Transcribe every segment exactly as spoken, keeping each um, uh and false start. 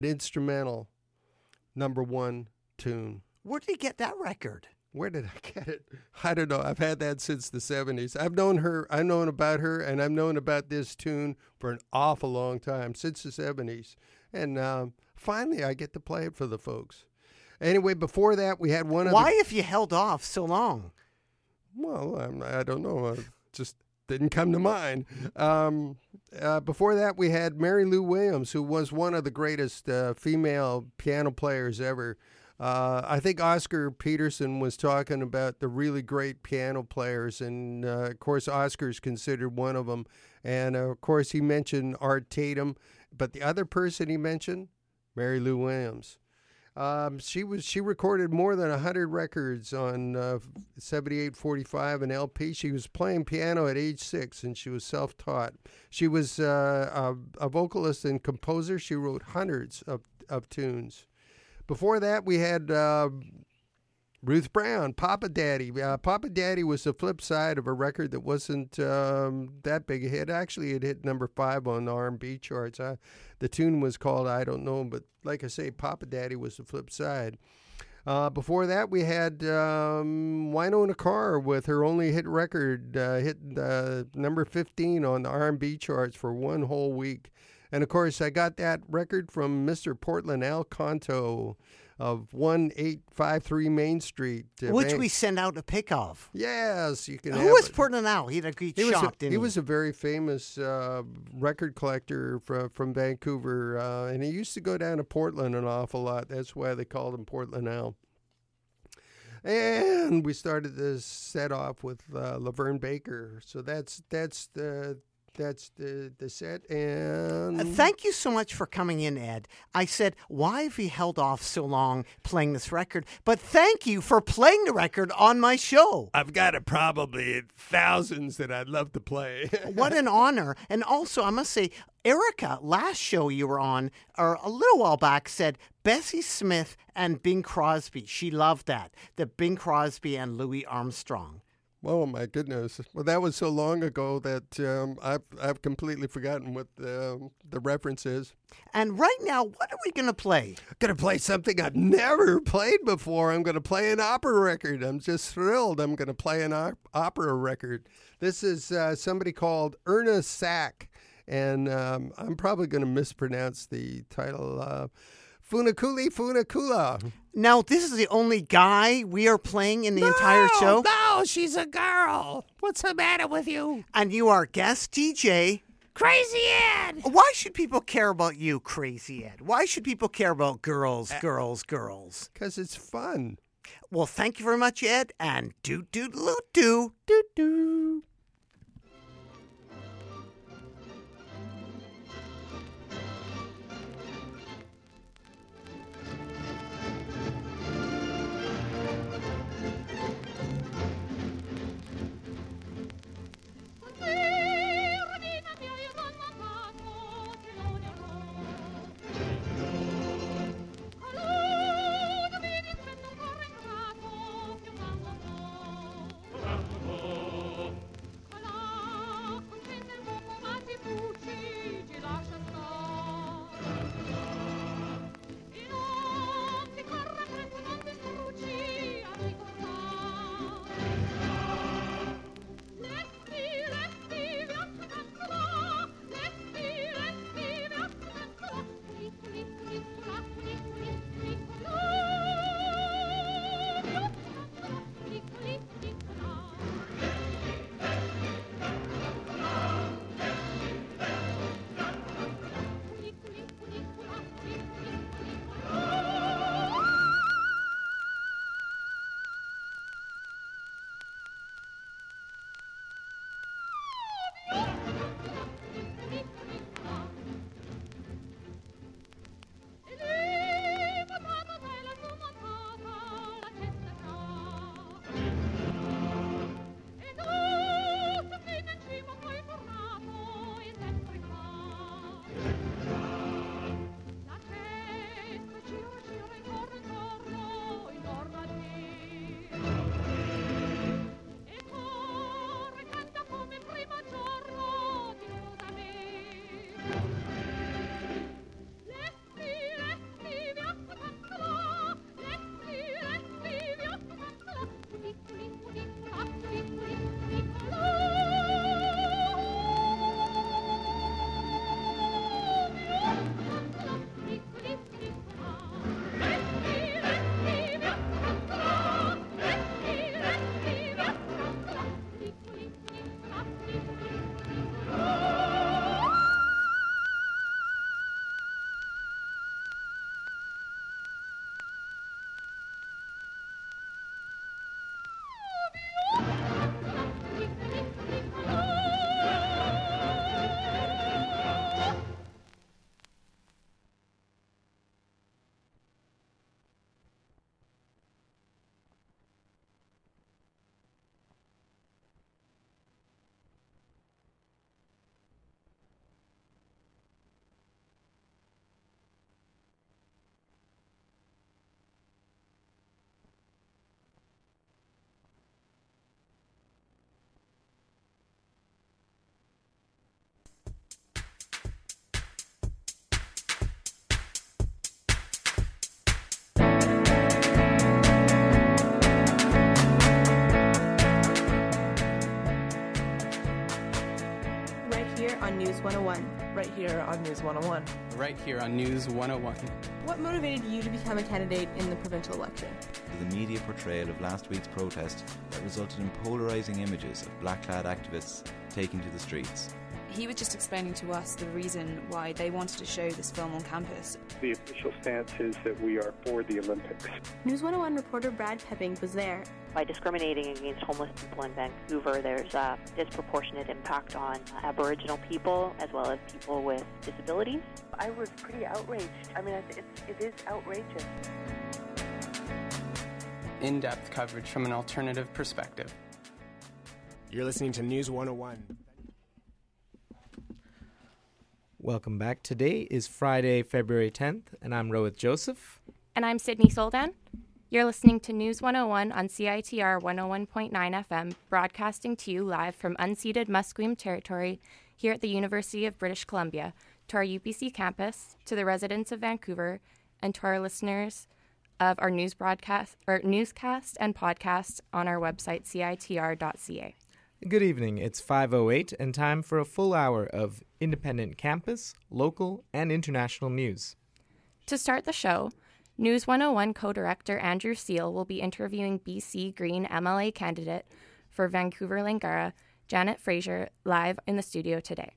instrumental number one tune. Where did you get that record? Where did I get it? I don't know. I've had that since the seventies. I've known her. I've known about her, and I've known about this tune for an awful long time, since the seventies. And um, finally, I get to play it for the folks. Anyway, before that, we had one of Why have you held off so long? Well, I'm, I don't know. It just didn't come to mind. Um, uh, before that, we had Mary Lou Williams, who was one of the greatest uh, female piano players ever. Uh, I think Oscar Peterson was talking about the really great piano players, and uh, of course, Oscar's considered one of them. And uh, of course, he mentioned Art Tatum, but the other person he mentioned, Mary Lou Williams. Um, she was she recorded more than one hundred records on uh, seventy-eight forty-five and L P. She was playing piano at age six, and she was self-taught. She was uh, a, a vocalist and composer. She wrote hundreds of, of tunes. Before that, we had uh, Ruth Brown, Papa Daddy. Uh, Papa Daddy was the flip side of a record that wasn't um, that big a hit. Actually, it hit number five on the R and B charts. Uh, the tune was called I Don't Know, but like I say, Papa Daddy was the flip side. Uh, before that, we had um, Winona Carr with her only hit record, uh, hit uh, number fifteen on the R and B charts for one whole week. And, of course, I got that record from Mister Portland Al Conto of one eight five three Main Street. Uh, Which Van- we sent out a pic of. Yes, you can Who have was it. Portland Al? He had a great He was, shop, a, didn't he he? was a very famous uh, record collector from, from Vancouver, uh, and he used to go down to Portland an awful lot. That's why they called him Portland Al. And we started this set off with uh, Laverne Baker. So that's that's the that's the the set. And Uh, thank you so much for coming in, Ed. I said, why have you held off so long playing this record? But thank you for playing the record on my show. I've got a, probably thousands that I'd love to play. What an honor. And also, I must say, Erica, last show you were on, or a little while back, said Bessie Smith and Bing Crosby. She loved that, the Bing Crosby and Louis Armstrong. Oh, my goodness. Well, that was so long ago that um, I've I've completely forgotten what the, the reference is. And right now, what are we going to play? I'm going to play something I've never played before. I'm going to play an opera record. I'm just thrilled. I'm going to play an op- opera record. This is uh, somebody called Erna Sack, and um, I'm probably going to mispronounce the title. Uh, Funakuli Funakula. Now, this is the only guy we are playing in the entire show? No, she's a girl. What's the matter with you? And you are guest D J. Crazy Ed. Why should people care about you, Crazy Ed? Why should people care about girls, girls, girls? Because it's fun. Well, thank you very much, Ed, and doo-doo-doo-doo. Doo-doo. right here on News one oh one. Right here on News one oh one. What motivated you to become a candidate in the provincial election? The media portrayal of last week's protest that resulted in polarising images of black-clad activists taking to the streets. He was just explaining to us the reason why they wanted to show this film on campus. The official stance is that we are for the Olympics. News one oh one reporter Brad Pepping was there. By discriminating against homeless people in Vancouver, there's a disproportionate impact on Aboriginal people as well as people with disabilities. I was pretty outraged. I mean, it's, it is outrageous. In-depth coverage from an alternative perspective. You're listening to News one oh one. Welcome back. Today is Friday, February tenth, and I'm Rohit Joseph. And I'm Sydney Soldan. You're listening to News one oh one on C I T R one oh one point nine F M, broadcasting to you live from unceded Musqueam territory here at the University of British Columbia, to our U B C campus, to the residents of Vancouver, and to our listeners of our news broadcast or newscast and podcast on our website, C I T R dot C A. Good evening. It's five oh eight and time for a full hour of independent campus, local, and international news. To start the show, News one oh one co-director Andrew Seal will be interviewing B C Green M L A candidate for Vancouver-Langara, Janet Fraser, live in the studio today.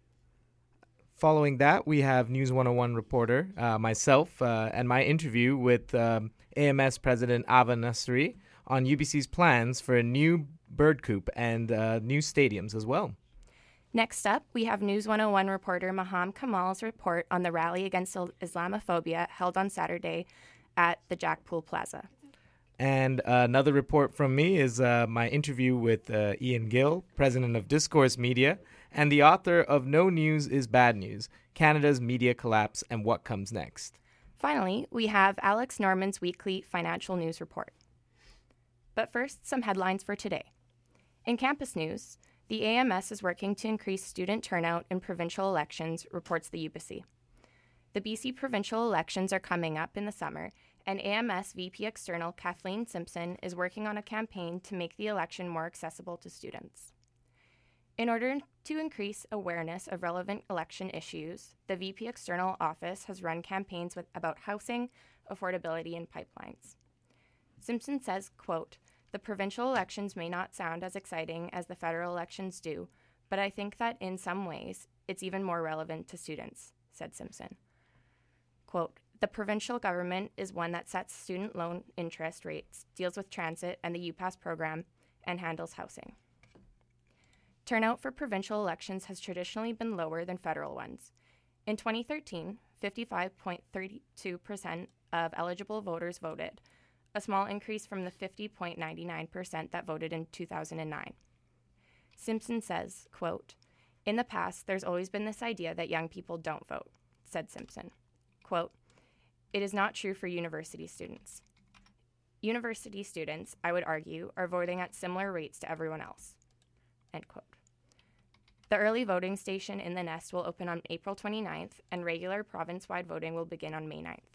Following that, we have News one oh one reporter, uh, myself, uh, and my interview with um, A M S President Ava Nasri on U B C's plans for a new bird coop and uh, new stadiums as well. Next up, we have News one oh one reporter Maham Kamal's report on the rally against Islamophobia held on Saturday at the Jackpool Plaza. And uh, another report from me is uh, my interview with uh, Ian Gill, president of Discourse Media, and the author of No News is Bad News, Canada's Media Collapse and What Comes Next. Finally, we have Alex Norman's weekly financial news report. But first, some headlines for today. In campus news, the A M S is working to increase student turnout in provincial elections, reports the U B C. The B C provincial elections are coming up in the summer, and A M S V P External Kathleen Simpson is working on a campaign to make the election more accessible to students. In order to increase awareness of relevant election issues, the V P External Office has run campaigns with, about housing, affordability, and pipelines. Simpson says, quote, "The provincial elections may not sound as exciting as the federal elections do, but I think that in some ways it's even more relevant to students," said Simpson. Quote, "The provincial government is one that sets student loan interest rates, deals with transit and the UPass program, and handles housing." Turnout for provincial elections has traditionally been lower than federal ones. In twenty thirteen, fifty-five point three two percent of eligible voters voted, a small increase from the fifty point nine nine percent that voted in two thousand nine. Simpson says, quote, "In the past, there's always been this idea that young people don't vote," said Simpson. Quote, "It is not true for university students. University students, I would argue, are voting at similar rates to everyone else," end quote. The early voting station in the Nest will open on April twenty-ninth, and regular province-wide voting will begin on May ninth.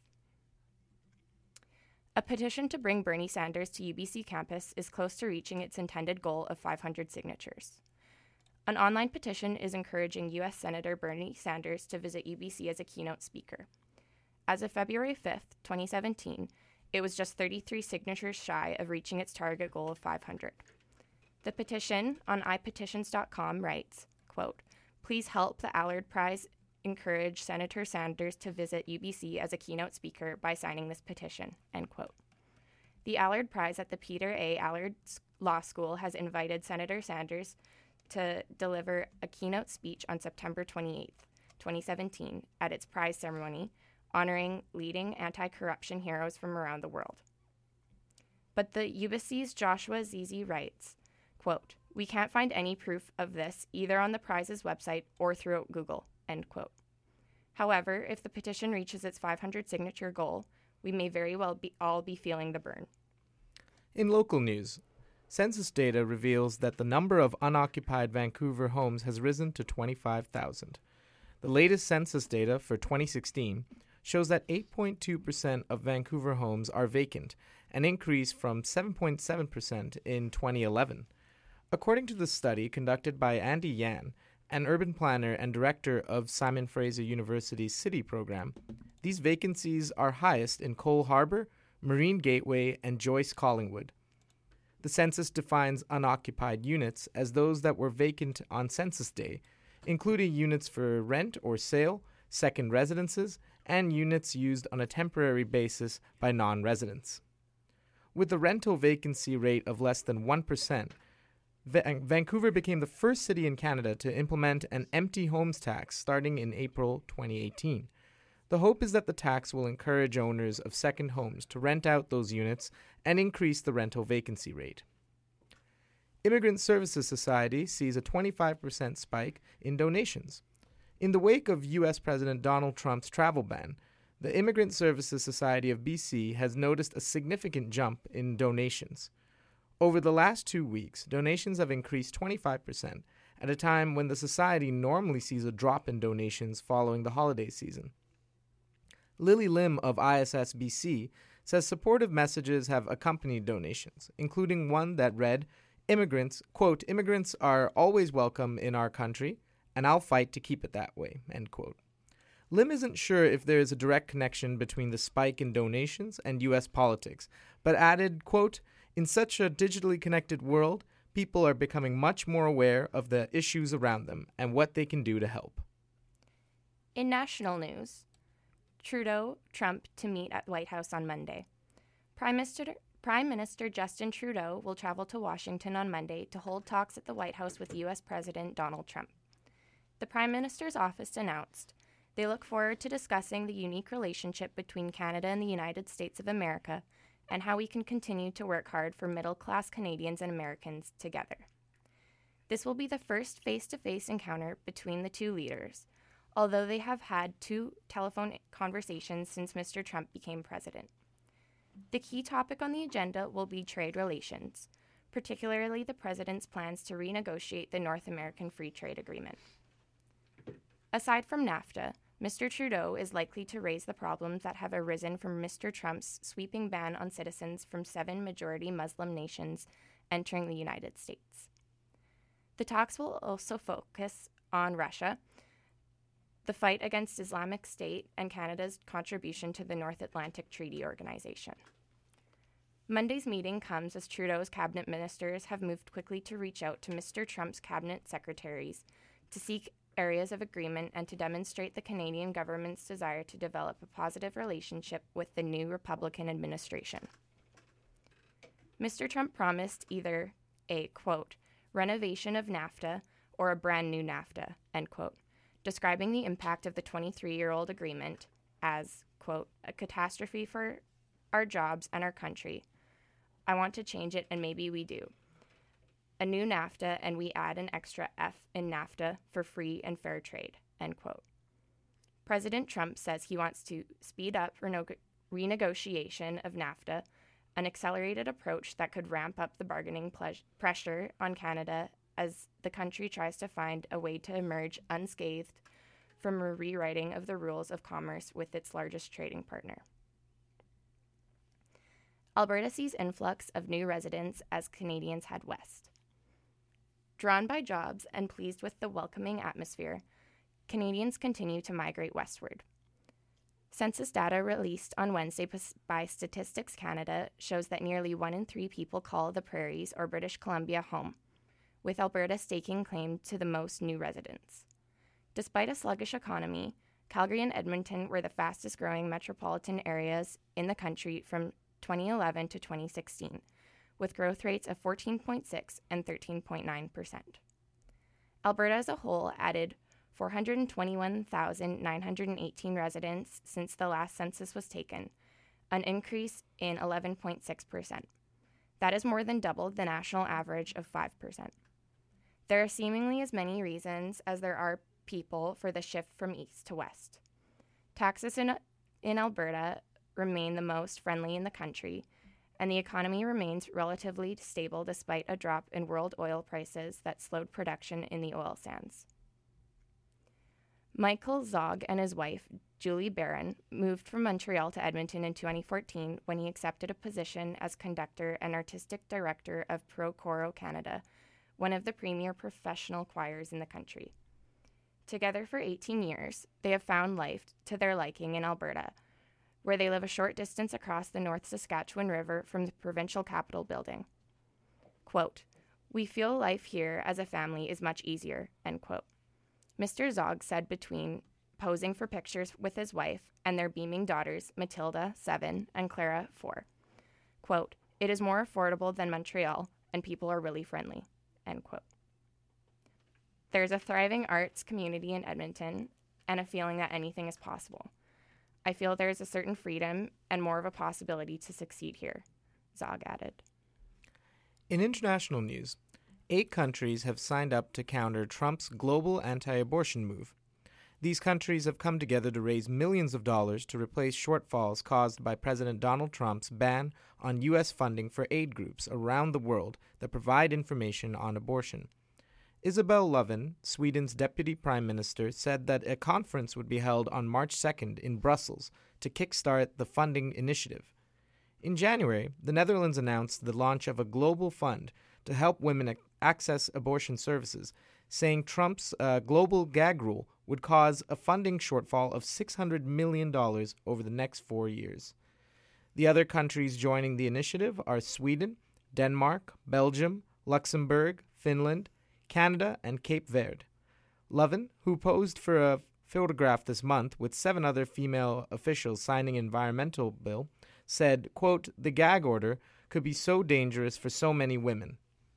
A petition to bring Bernie Sanders to U B C campus is close to reaching its intended goal of five hundred signatures. An online petition is encouraging U S Senator Bernie Sanders to visit U B C as a keynote speaker. As of February fifth, twenty seventeen, it was just thirty-three signatures shy of reaching its target goal of five hundred. The petition on i petitions dot com writes, quote, "Please help the Allard Prize encourage Senator Sanders to visit U B C as a keynote speaker by signing this petition," end quote. The Allard Prize at the Peter A. Allard Law School has invited Senator Sanders to deliver a keynote speech on September twenty-eighth, twenty seventeen, at its prize ceremony, honoring leading anti-corruption heroes from around the world. But the U B C's Joshua Zizi writes, quote, "We can't find any proof of this either on the prize's website or throughout Google," end quote. However, if the petition reaches its five hundred signature goal, we may very well be all be feeling the burn. In local news, census data reveals that the number of unoccupied Vancouver homes has risen to twenty-five thousand. The latest census data for twenty sixteen shows that eight point two percent of Vancouver homes are vacant, an increase from seven point seven percent in twenty eleven. According to the study conducted by Andy Yan, an urban planner and director of Simon Fraser University's City program. These vacancies are highest in Cole Harbour, Marine Gateway, and Joyce Collingwood. The census defines unoccupied units as those that were vacant on census day, including units for rent or sale, second residences, and units used on a temporary basis by non-residents. With a rental vacancy rate of less than one percent, Va- Vancouver became the first city in Canada to implement an empty homes tax starting in April twenty eighteen. The hope is that the tax will encourage owners of second homes to rent out those units and increase the rental vacancy rate. Immigrant Services Society sees a twenty-five percent spike in donations. In the wake of U S President Donald Trump's travel ban, the Immigrant Services Society of B C has noticed a significant jump in donations. Over the last two weeks, donations have increased twenty-five percent at a time when the society normally sees a drop in donations following the holiday season. Lily Lim of I S S B C says supportive messages have accompanied donations, including one that read, Immigrants, quote, immigrants are always welcome in our country, and I'll fight to keep it that way, end quote. Lim isn't sure if there is a direct connection between the spike in donations and U S politics, but added, quote, in such a digitally connected world, people are becoming much more aware of the issues around them and what they can do to help. In national news, Trudeau, Trump to meet at White House on Monday. Prime Minister, Prime Minister Justin Trudeau will travel to Washington on Monday to hold talks at the White House with U S President Donald Trump. The Prime Minister's office announced they look forward to discussing the unique relationship between Canada and the United States of America and how we can continue to work hard for middle-class Canadians and Americans together. This will be the first face-to-face encounter between the two leaders, although they have had two telephone conversations since Mister Trump became president. The key topic on the agenda will be trade relations, particularly the president's plans to renegotiate the North American Free Trade Agreement. Aside from NAFTA, Mister Trudeau is likely to raise the problems that have arisen from Mister Trump's sweeping ban on citizens from seven majority Muslim nations entering the United States. The talks will also focus on Russia, the fight against Islamic State, and Canada's contribution to the North Atlantic Treaty Organization. Monday's meeting comes as Trudeau's cabinet ministers have moved quickly to reach out to Mister Trump's cabinet secretaries to seek areas of agreement and to demonstrate the Canadian government's desire to develop a positive relationship with the new Republican administration. Mister Trump promised either a, quote, renovation of NAFTA or a brand new NAFTA, end quote, describing the impact of the twenty-three-year-old agreement as, quote, a catastrophe for our jobs and our country. I want to change it, and maybe we do. A new NAFTA, and we add an extra F in NAFTA for free and fair trade, end quote. President Trump says he wants to speed up reno- renegotiation of NAFTA, an accelerated approach that could ramp up the bargaining ple- pressure on Canada as the country tries to find a way to emerge unscathed from a rewriting of the rules of commerce with its largest trading partner. Alberta sees influx of new residents as Canadians head west. Drawn by jobs and pleased with the welcoming atmosphere, Canadians continue to migrate westward. Census data released on Wednesday by Statistics Canada shows that nearly one in three people call the Prairies or British Columbia home, with Alberta staking claim to the most new residents. Despite a sluggish economy, Calgary and Edmonton were the fastest growing metropolitan areas in the country from twenty eleven to twenty sixteen, with growth rates of fourteen point six and thirteen point nine percent. Alberta as a whole added four hundred twenty-one thousand nine hundred eighteen residents since the last census was taken, an increase in eleven point six percent. That is more than double the national average of five percent. There are seemingly as many reasons as there are people for the shift from east to west. Taxes in, in Alberta remain the most friendly in the country, and the economy remains relatively stable despite a drop in world oil prices that slowed production in the oil sands. Michael Zog and his wife, Julie Barron, moved from Montreal to Edmonton in twenty fourteen when he accepted a position as conductor and artistic director of Pro Coro Canada, one of the premier professional choirs in the country. together for eighteen years, they have found life to their liking in Alberta, where they live a short distance across the North Saskatchewan River from the provincial capital building. Quote, "We feel life here as a family is much easier," end quote. Mister Zog said between posing for pictures with his wife and their beaming daughters, Matilda, seven, and Clara, four. Quote, "It is more affordable than Montreal, and people are really friendly," end quote. There's a thriving arts community in Edmonton and a feeling that anything is possible. I feel there is a certain freedom and more of a possibility to succeed here, Zog added. In international news, eight countries have signed up to counter Trump's global anti-abortion move. These countries have come together to raise millions of dollars to replace shortfalls caused by President Donald Trump's ban on U S funding for aid groups around the world that provide information on abortion. Isabel Lövin, Sweden's deputy prime minister, said that a conference would be held on March second in Brussels to kickstart the funding initiative. In January, the Netherlands announced the launch of a global fund to help women ac- access abortion services, saying Trump's uh, global gag rule would cause a funding shortfall of six hundred million dollars over the next four years. The other countries joining the initiative are Sweden, Denmark, Belgium, Luxembourg, Finland, Canada, and Cape Verde. Lövin, who posed for a photograph this month with seven other female officials signing an environmental bill, said, quote, "The gag order could be so dangerous for so many women."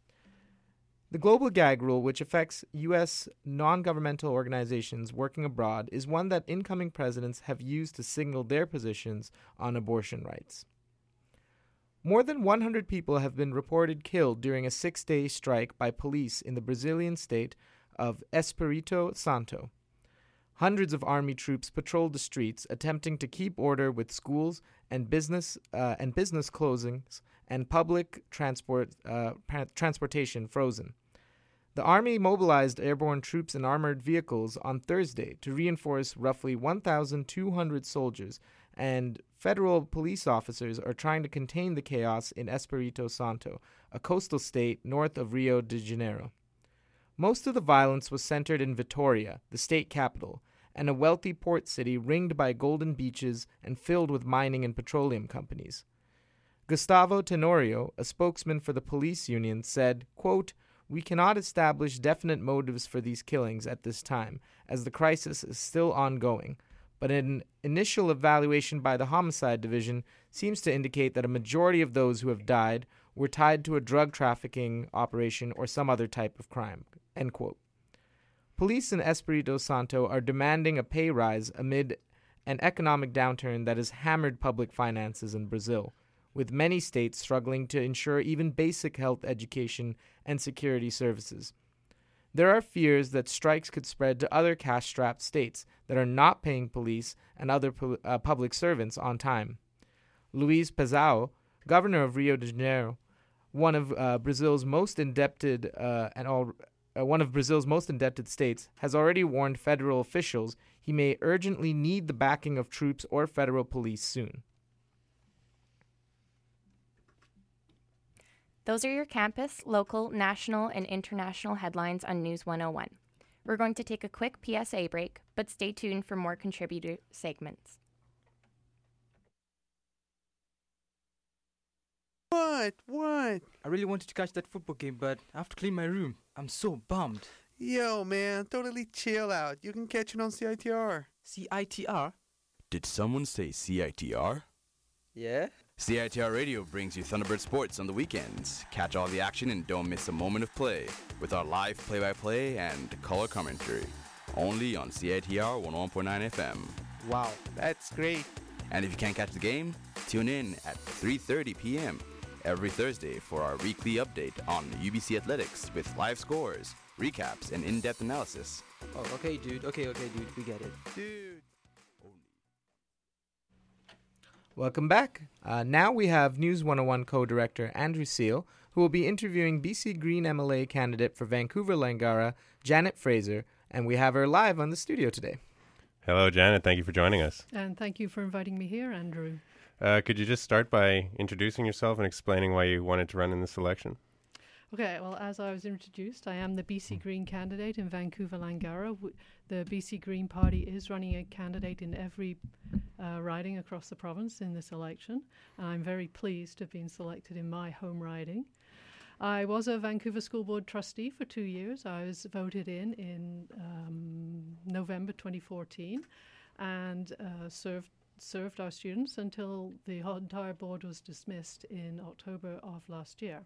The global gag rule, which affects U S non-governmental organizations working abroad, is one that incoming presidents have used to signal their positions on abortion rights. More than one hundred people have been reported killed during a six-day strike by police in the Brazilian state of Espírito Santo. Hundreds of army troops patrolled the streets, attempting to keep order with schools and business uh, and business closings and public transport uh, transportation frozen. The army mobilized airborne troops and armored vehicles on Thursday to reinforce roughly one thousand two hundred soldiers, and federal police officers are trying to contain the chaos in Espírito Santo, a coastal state north of Rio de Janeiro. Most of the violence was centered in Vitória, the state capital, and a wealthy port city ringed by golden beaches and filled with mining and petroleum companies. Gustavo Tenorio, a spokesman for the police union, said, quote, "We cannot establish definite motives for these killings at this time, as the crisis is still ongoing, but an initial evaluation by the Homicide Division seems to indicate that a majority of those who have died were tied to a drug trafficking operation or some other type of crime," end quote. Police in Espírito Santo are demanding a pay rise amid an economic downturn that has hammered public finances in Brazil, with many states struggling to ensure even basic health, education, and security services. There are fears that strikes could spread to other cash-strapped states that are not paying police and other pol- uh, public servants on time. Luiz Pezão, governor of Rio de Janeiro, one of uh, Brazil's most indebted uh, and all, uh, one of Brazil's most indebted states, has already warned federal officials he may urgently need the backing of troops or federal police soon. Those are your campus, local, national, and international headlines on News one oh one. We're going to take a quick P S A break, but stay tuned for more contributor segments. What? What? I really wanted to catch that football game, but I have to clean my room. I'm so bummed. Yo, man, totally chill out. You can catch it on C I T R. C I T R? Did someone say C I T R? Yeah? C I T R Radio brings you Thunderbird Sports on the weekends. Catch all the action and don't miss a moment of play with our live play-by-play and color commentary. Only on C I T R one oh one point nine F M. Wow, that's great. And if you can't catch the game, tune in at three thirty p.m. every Thursday for our weekly update on U B C Athletics with live scores, recaps, and in-depth analysis. Oh, okay, dude. Okay, okay, dude. We get it. Dude. Welcome back. Uh, now we have News one oh one co-director Andrew Seal, who will be interviewing B C Green M L A candidate for Vancouver-Langara, Janet Fraser, and we have her live on the studio today. Hello, Janet. Thank you for joining us. And thank you for inviting me here, Andrew. Uh, could you just start by introducing yourself and explaining why you wanted to run in this election? Okay, well, as I was introduced, I am the B C Green candidate in Vancouver-Langara. W- the B C Green Party is running a candidate in every uh, riding across the province in this election. And I'm very pleased to have been selected in my home riding. I was a Vancouver School Board trustee for two years. I was voted in in um, November twenty fourteen and uh, served served our students until the whole entire board was dismissed in October of last year.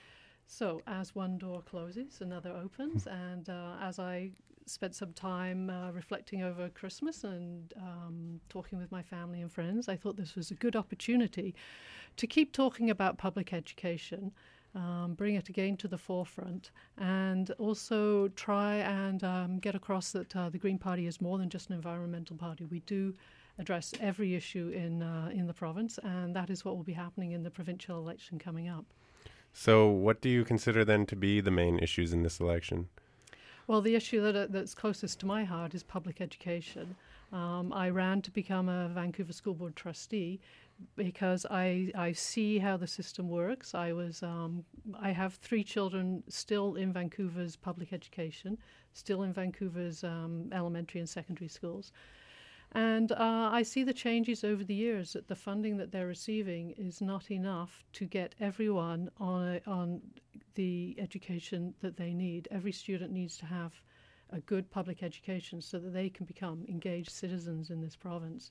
So as one door closes, another opens, and uh, as I spent some time uh, reflecting over Christmas and um, talking with my family and friends, I thought this was a good opportunity to keep talking about public education, um, bring it again to the forefront, and also try and um, get across that uh, the Green Party is more than just an environmental party. We do address every issue in uh, in the province, and that is what will be happening in the provincial election coming up. So what do you consider then to be the main issues in this election? Well, the issue that uh, that's closest to my heart is public education. Um, I ran to become a Vancouver School Board trustee because I I see how the system works. I was um, I have three children still in Vancouver's public education, still in Vancouver's um, elementary and secondary schools. And uh, I see the changes over the years that the funding that they're receiving is not enough to get everyone on a, on the education that they need. Every student needs to have a good public education so that they can become engaged citizens in this province.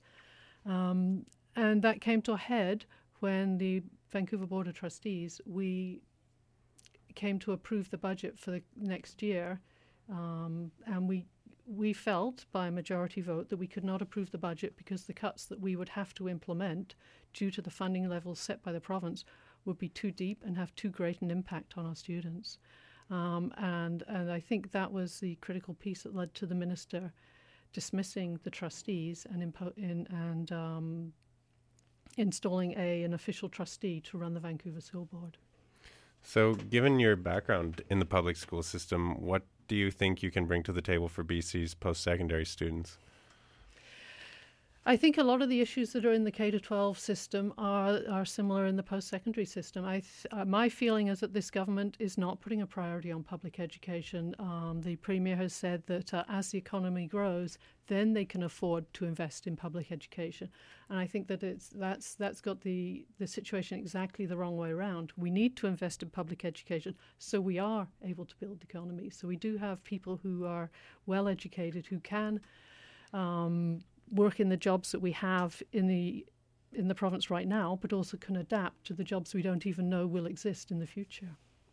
Um, and that came to a head when the Vancouver Board of Trustees, we came to approve the budget for the next year, um, and we We felt by a majority vote that we could not approve the budget because the cuts that we would have to implement due to the funding levels set by the province would be too deep and have too great an impact on our students. Um, and, and I think that was the critical piece that led to the minister dismissing the trustees and, impo- in, and um, installing a, an official trustee to run the Vancouver School Board. So given your background in the public school system, what do you think you can bring to the table for B C's post-secondary students? I think a lot of the issues that are in the K to twelve system are are similar in the post-secondary system. I th- uh, my feeling is that this government is not putting a priority on public education. Um, the Premier has said that uh, as the economy grows, then they can afford to invest in public education. And I think that it's that's that's got the, the situation exactly the wrong way around. We need to invest in public education so we are able to build the economy. So we do have people who are well educated who can um, work in the jobs that we have in the in the province right now, but also can adapt to the jobs we don't even know will exist in the future.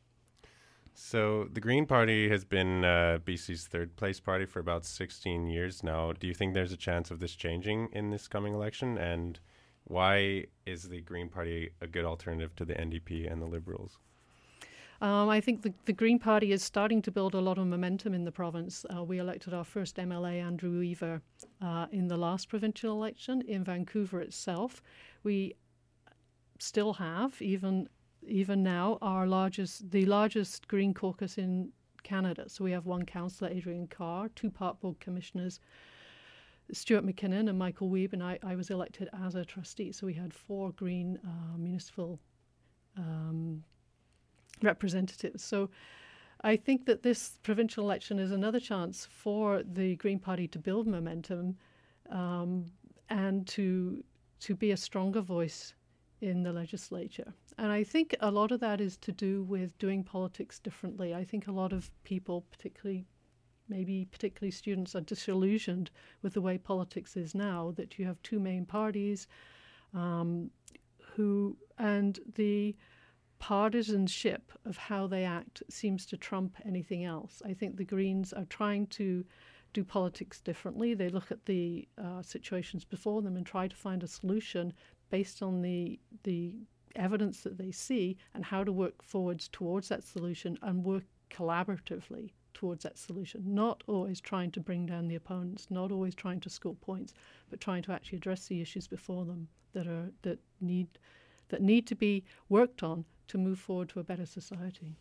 So the Green Party has been uh, B C's third place party for about sixteen years now. Do you think there's a chance of this changing in this coming election? And why is the Green Party a good alternative to the N D P and the Liberals? Um, I think the, the Green Party is starting to build a lot of momentum in the province. Uh, we elected our first M L A, Andrew Weaver, uh, in the last provincial election. In Vancouver itself, we still have, even even now, our largest, the largest Green caucus in Canada. So we have one councillor, Adrian Carr, two park board commissioners, Stuart McKinnon and Michael Weeb, and I, I was elected as a trustee. So we had four Green uh, municipal um, representatives. So I think that this provincial election is another chance for the Green Party to build momentum um, and to to be a stronger voice in the legislature. And I think a lot of that is to do with doing politics differently. I think a lot of people, particularly maybe particularly students, are disillusioned with the way politics is now, that you have two main parties um, who and the partisanship of how they act seems to trump anything else. I think the Greens are trying to do politics differently. They look at the uh, situations before them and try to find a solution based on the the evidence that they see and how to work forwards towards that solution and work collaboratively towards that solution, not always trying to bring down the opponents, not always trying to score points, but trying to actually address the issues before them that are that need that need to be worked on to move forward to a better society.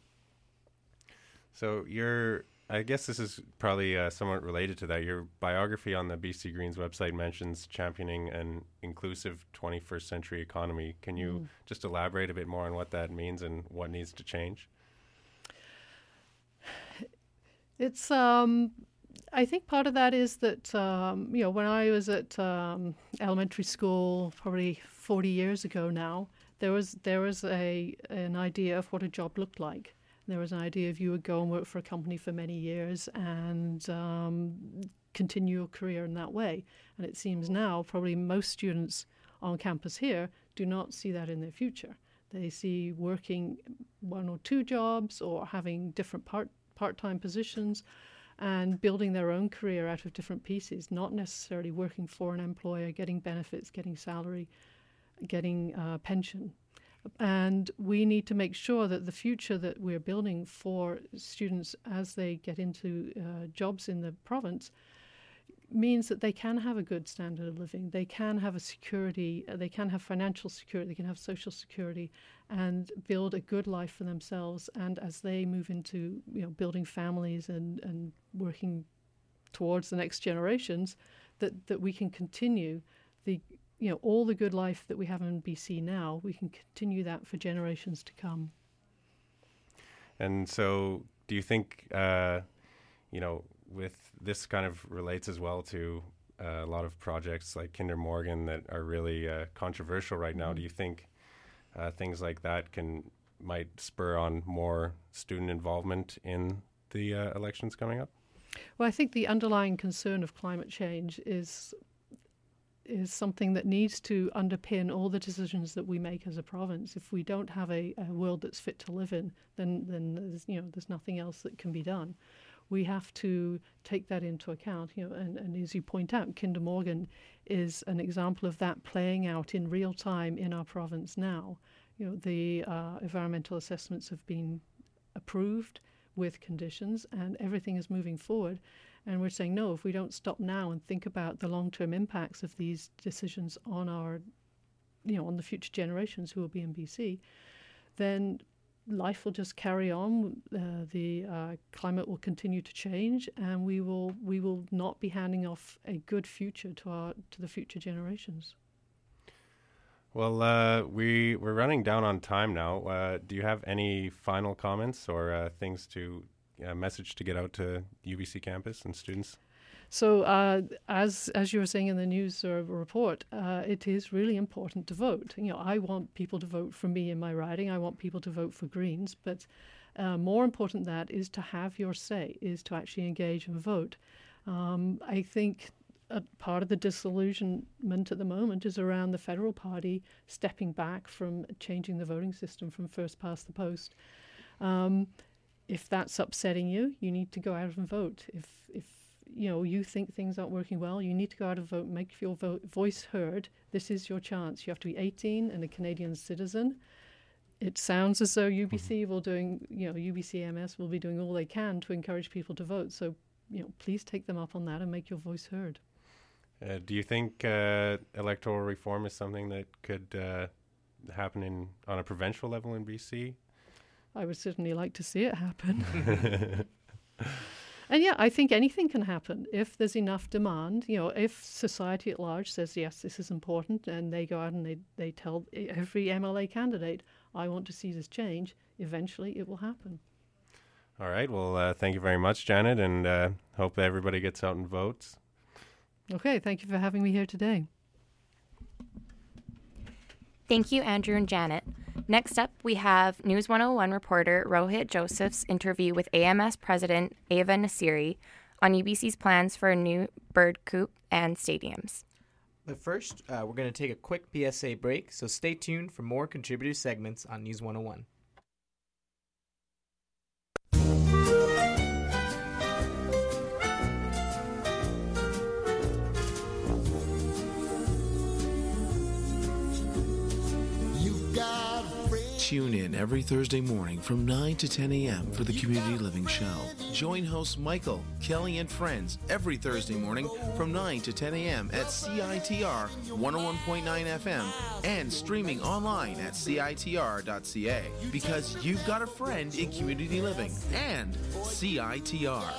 So your, I guess this is probably uh, somewhat related to that. Your biography on the B C Greens website mentions championing an inclusive twenty-first century economy. Can you mm. just elaborate a bit more on what that means and what needs to change? It's, um, I think part of that is that, um, you know, when I was at um, elementary school, probably forty years ago now, there was there was a an idea of what a job looked like. There was an idea of you would go and work for a company for many years and um, continue your career in that way. And it seems now probably most students on campus here do not see that in their future. They see working one or two jobs or having different part part-time positions and building their own career out of different pieces, not necessarily working for an employer, getting benefits, getting salary, getting uh, pension. And we need to make sure that the future that we're building for students as they get into uh, jobs in the province means that they can have a good standard of living, they can have a security, uh, they can have financial security, they can have social security, and build a good life for themselves. And as they move into, you know, building families and, and working towards the next generations, that, that we can continue the, you know, all the good life that we have in B C now, we can continue that for generations to come. And so do you think, uh, you know, with this kind of relates as well to uh, a lot of projects like Kinder Morgan that are really uh, controversial right now. Mm-hmm. Do you think uh, things like that can might spur on more student involvement in the uh, elections coming up? Well, I think the underlying concern of climate change is is something that needs to underpin all the decisions that we make as a province. If we don't have a, a world that's fit to live in, then then there's, you know, there's nothing else that can be done. We have to take that into account, you know, and, and as you point out, Kinder Morgan is an example of that playing out in real time in our province now. You know, the uh, environmental assessments have been approved with conditions and everything is moving forward. And we're saying, no, if we don't stop now and think about the long-term impacts of these decisions on our, you know, on the future generations who will be in B C, then life will just carry on. Uh, the uh, climate will continue to change, and we will we will not be handing off a good future to our to the future generations. Well, uh, we we're running down on time now. Uh, do you have any final comments or uh, things to uh, message to get out to U B C campus and students? So, uh, as as you were saying in the news uh, report, uh, it is really important to vote. You know, I want people to vote for me in my riding. I want people to vote for Greens. But uh, more important than that is to have your say, is to actually engage and vote. Um, I think a part of the disillusionment at the moment is around the Federal Party stepping back from changing the voting system from first past the post. Um, if that's upsetting you, you need to go out and vote. If if you know, you think things aren't working well, you need to go out and vote, make your vo- voice heard. This is your chance. You have to be eighteen and a Canadian citizen. It sounds as though U B C will doing, you know, U B C M S will be doing all they can to encourage people to vote. So, you know, please take them up on that and make your voice heard. Uh, do you think uh, electoral reform is something that could uh, happen in on a provincial level in B C? I would certainly like to see it happen. And yeah, I think anything can happen if there's enough demand. You know, if society at large says, yes, this is important, and they go out and they, they tell every M L A candidate, I want to see this change, eventually it will happen. All right. Well, uh, thank you very much, Janet, and uh, hope that everybody gets out and votes. Okay. Thank you for having me here today. Thank you, Andrew and Janet. Next up, we have News one oh one reporter Rohit Joseph's interview with A M S President Ava Nasiri on U B C's plans for a new bird coop and stadiums. But first, uh, we're going to take a quick P S A break, so stay tuned for more contributor segments on News one oh one. Tune in every Thursday morning from nine to ten a.m. for the Community Living Show. Join hosts Michael, Kelly, and friends every Thursday morning from nine to ten a.m. at C I T R one oh one point nine F M and streaming online at C I T R dot C A. Because you've got a friend in community living and C I T R.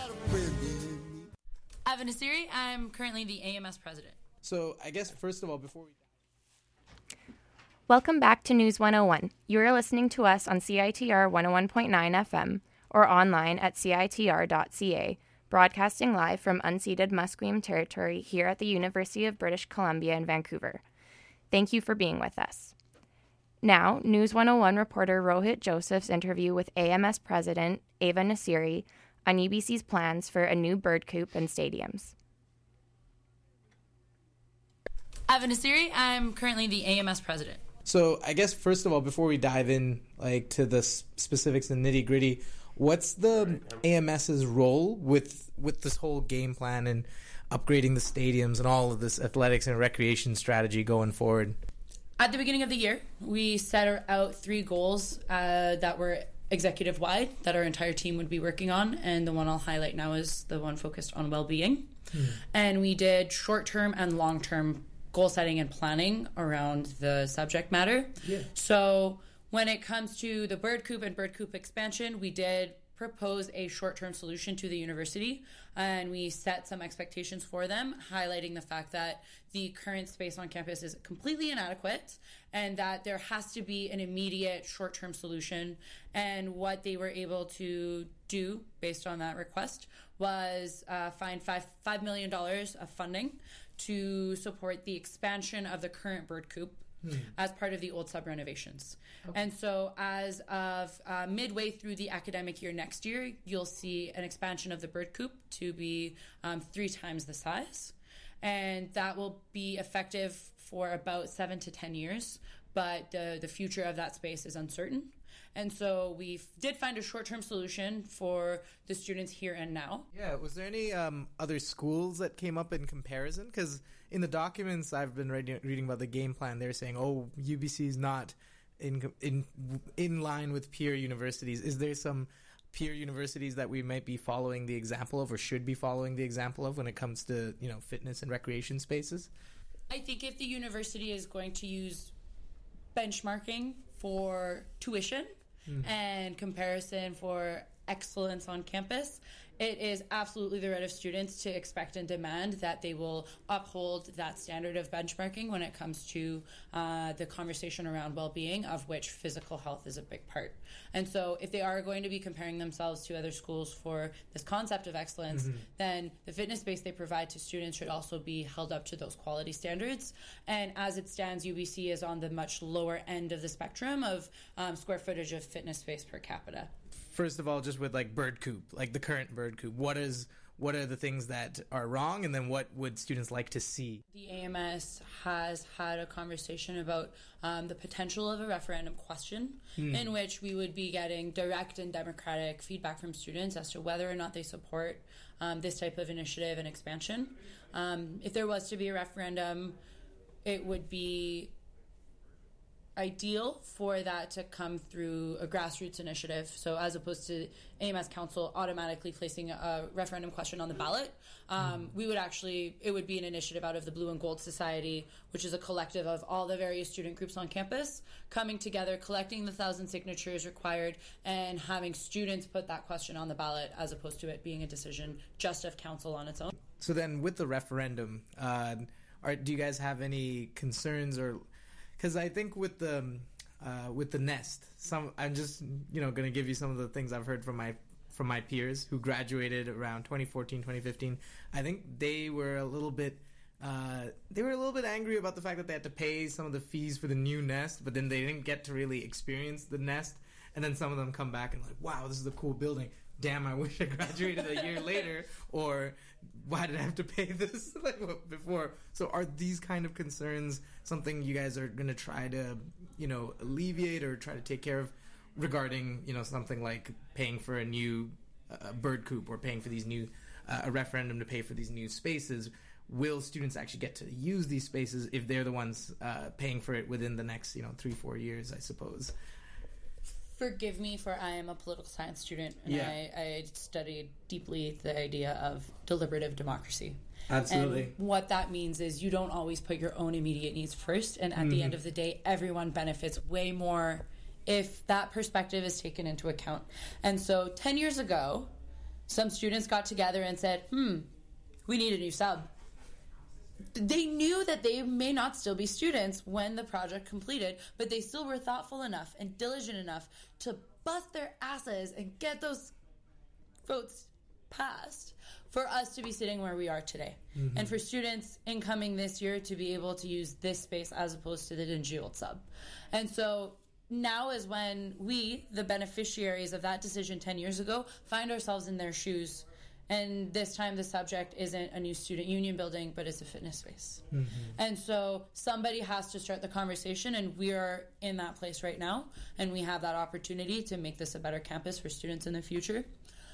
Ava Nasiri, I'm currently the A M S president. So I guess first of all, before we... Welcome back to News one oh one. You are listening to us on C I T R one oh one point nine F M, or online at C I T R dot C A, broadcasting live from unceded Musqueam territory here at the University of British Columbia in Vancouver. Thank you for being with us. Now, News one oh one reporter Rohit Joseph's interview with A M S President Ava Nasiri on U B C's plans for a new bird coop and stadiums. Ava Nasiri, I'm currently the A M S President. So I guess first of all, before we dive in like to the s- specifics and nitty gritty, what's the AMS's role with with this whole game plan and upgrading the stadiums and all of this athletics and recreation strategy going forward? At the beginning of the year, we set out three goals uh, that were executive-wide that our entire team would be working on, and the one I'll highlight now is the one focused on well-being. Hmm. And we did short-term and long-term goal setting and planning around the subject matter. Yeah. So when it comes to the bird coop and bird coop expansion, we did propose a short-term solution to the university, and we set some expectations for them, highlighting the fact that the current space on campus is completely inadequate and that there has to be an immediate short-term solution. And what they were able to do based on that request was uh, find five, $5 million of funding to support the expansion of the current bird coop Hmm. as part of the old sub renovations. Okay. And so as of uh, midway through the academic year next year, you'll see an expansion of the bird coop to be um, three times the size. And that will be effective for about seven to ten years, but the, the future of that space is uncertain. And so we did find a short-term solution for the students here and now. Yeah, was there any um, other schools that came up in comparison? Because in the documents I've been reading, reading about the game plan, they're saying, oh, U B C is not in, in, in line with peer universities. Is there some peer universities that we might be following the example of or should be following the example of when it comes to, you know, fitness and recreation spaces? I think if the university is going to use benchmarking for tuition, Mm-hmm. and comparison for excellence on campus, it is absolutely the right of students to expect and demand that they will uphold that standard of benchmarking when it comes to uh, the conversation around well-being, of which physical health is a big part. And so if they are going to be comparing themselves to other schools for this concept of excellence, mm-hmm. then the fitness space they provide to students should also be held up to those quality standards. And as it stands, U B C is on the much lower end of the spectrum of um, square footage of fitness space per capita. First of all, just with like bird coop, like the current bird coop, what is what are the things that are wrong, and then what would students like to see? The A M S has had a conversation about um, the potential of a referendum question hmm. in which we would be getting direct and democratic feedback from students as to whether or not they support um, this type of initiative and expansion. Um, if there was to be a referendum, it would be ideal for that to come through a grassroots initiative. So as opposed to A M S Council automatically placing a referendum question on the ballot, um, we would actually, it would be an initiative out of the Blue and Gold Society, which is a collective of all the various student groups on campus, coming together, collecting the thousand signatures required, and having students put that question on the ballot as opposed to it being a decision just of council on its own. So then with the referendum, uh, are, do you guys have any concerns or... Because I think with the uh, with the Nest, some I'm just you know going to give you some of the things I've heard from my from my peers who graduated around twenty fourteen, twenty fifteen. I think they were a little bit uh, they were a little bit angry about the fact that they had to pay some of the fees for the new Nest, but then they didn't get to really experience the Nest. And then some of them come back and like, wow, this is a cool building. Damn, I wish I graduated a year later. Or why did I have to pay this like before? So are these kind of concerns something you guys are going to try to, you know, alleviate or try to take care of regarding, you know, something like paying for a new uh, bird coop or paying for these new, uh, a referendum to pay for these new spaces? Will students actually get to use these spaces if they're the ones uh, paying for it within the next, you know, three, four years, I suppose? Forgive me, for I am a political science student, and yeah. I, I studied deeply the idea of deliberative democracy. Absolutely. And what that means is you don't always put your own immediate needs first, and at mm-hmm. the end of the day, everyone benefits way more if that perspective is taken into account. And so ten years ago, some students got together and said, hmm, we need a new sub. They knew that they may not still be students when the project completed, but they still were thoughtful enough and diligent enough to bust their asses and get those votes passed for us to be sitting where we are today. Mm-hmm. And for students incoming this year to be able to use this space as opposed to the dingy old sub. And so now is when we, the beneficiaries of that decision ten years ago, find ourselves in their shoes. And this time the subject isn't a new student union building, but it's a fitness space. Mm-hmm. And so somebody has to start the conversation, and we are in that place right now. And we have that opportunity to make this a better campus for students in the future.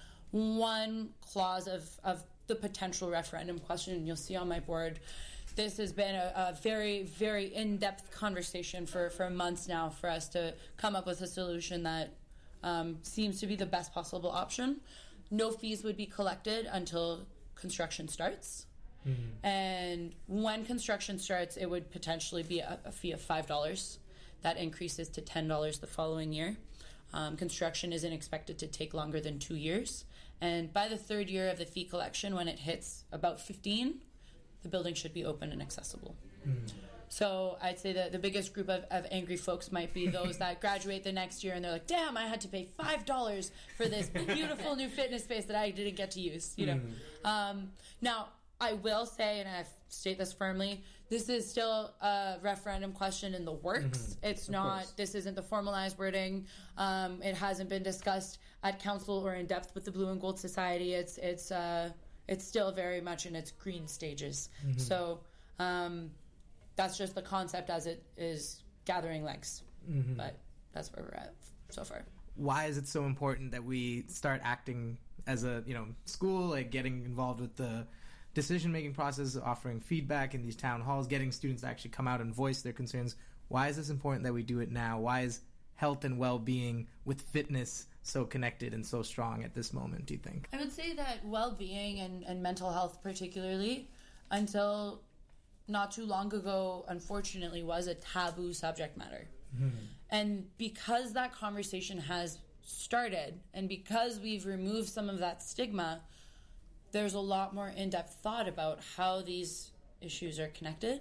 One clause of, of the potential referendum question, you'll see on my board, this has been a, a very, very in-depth conversation for, for months now for us to come up with a solution that um, seems to be the best possible option. No fees would be collected until construction starts. Mm-hmm. And when construction starts, it would potentially be a, a fee of five dollars. That increases to ten dollars the following year. Um, construction isn't expected to take longer than two years. And by the third year of the fee collection, when it hits about fifteen, the building should be open and accessible. Mm. So I'd say that the biggest group of, of angry folks might be those that graduate the next year and they're like, damn, I had to pay five dollars for this beautiful new fitness space that I didn't get to use, you know. Mm. Um, now, I will say, and I state this firmly, this is still a referendum question in the works. Mm-hmm. It's of not, course. This isn't the formalized wording. Um, it hasn't been discussed at council or in depth with the Blue and Gold Society. It's it's uh, it's still very much in its green stages. Mm-hmm. So um, that's just the concept as it is gathering legs. Mm-hmm. But that's where we're at so far. Why is it so important that we start acting as a, you know, school, like getting involved with the decision-making process, offering feedback in these town halls, getting students to actually come out and voice their concerns? Why is this important that we do it now? Why is health and well-being with fitness so connected and so strong at this moment, do you think? I would say that well-being and, and mental health particularly, until not too long ago, unfortunately, was a taboo subject matter. Mm-hmm. And because that conversation has started, and because we've removed some of that stigma, there's a lot more in-depth thought about how these issues are connected.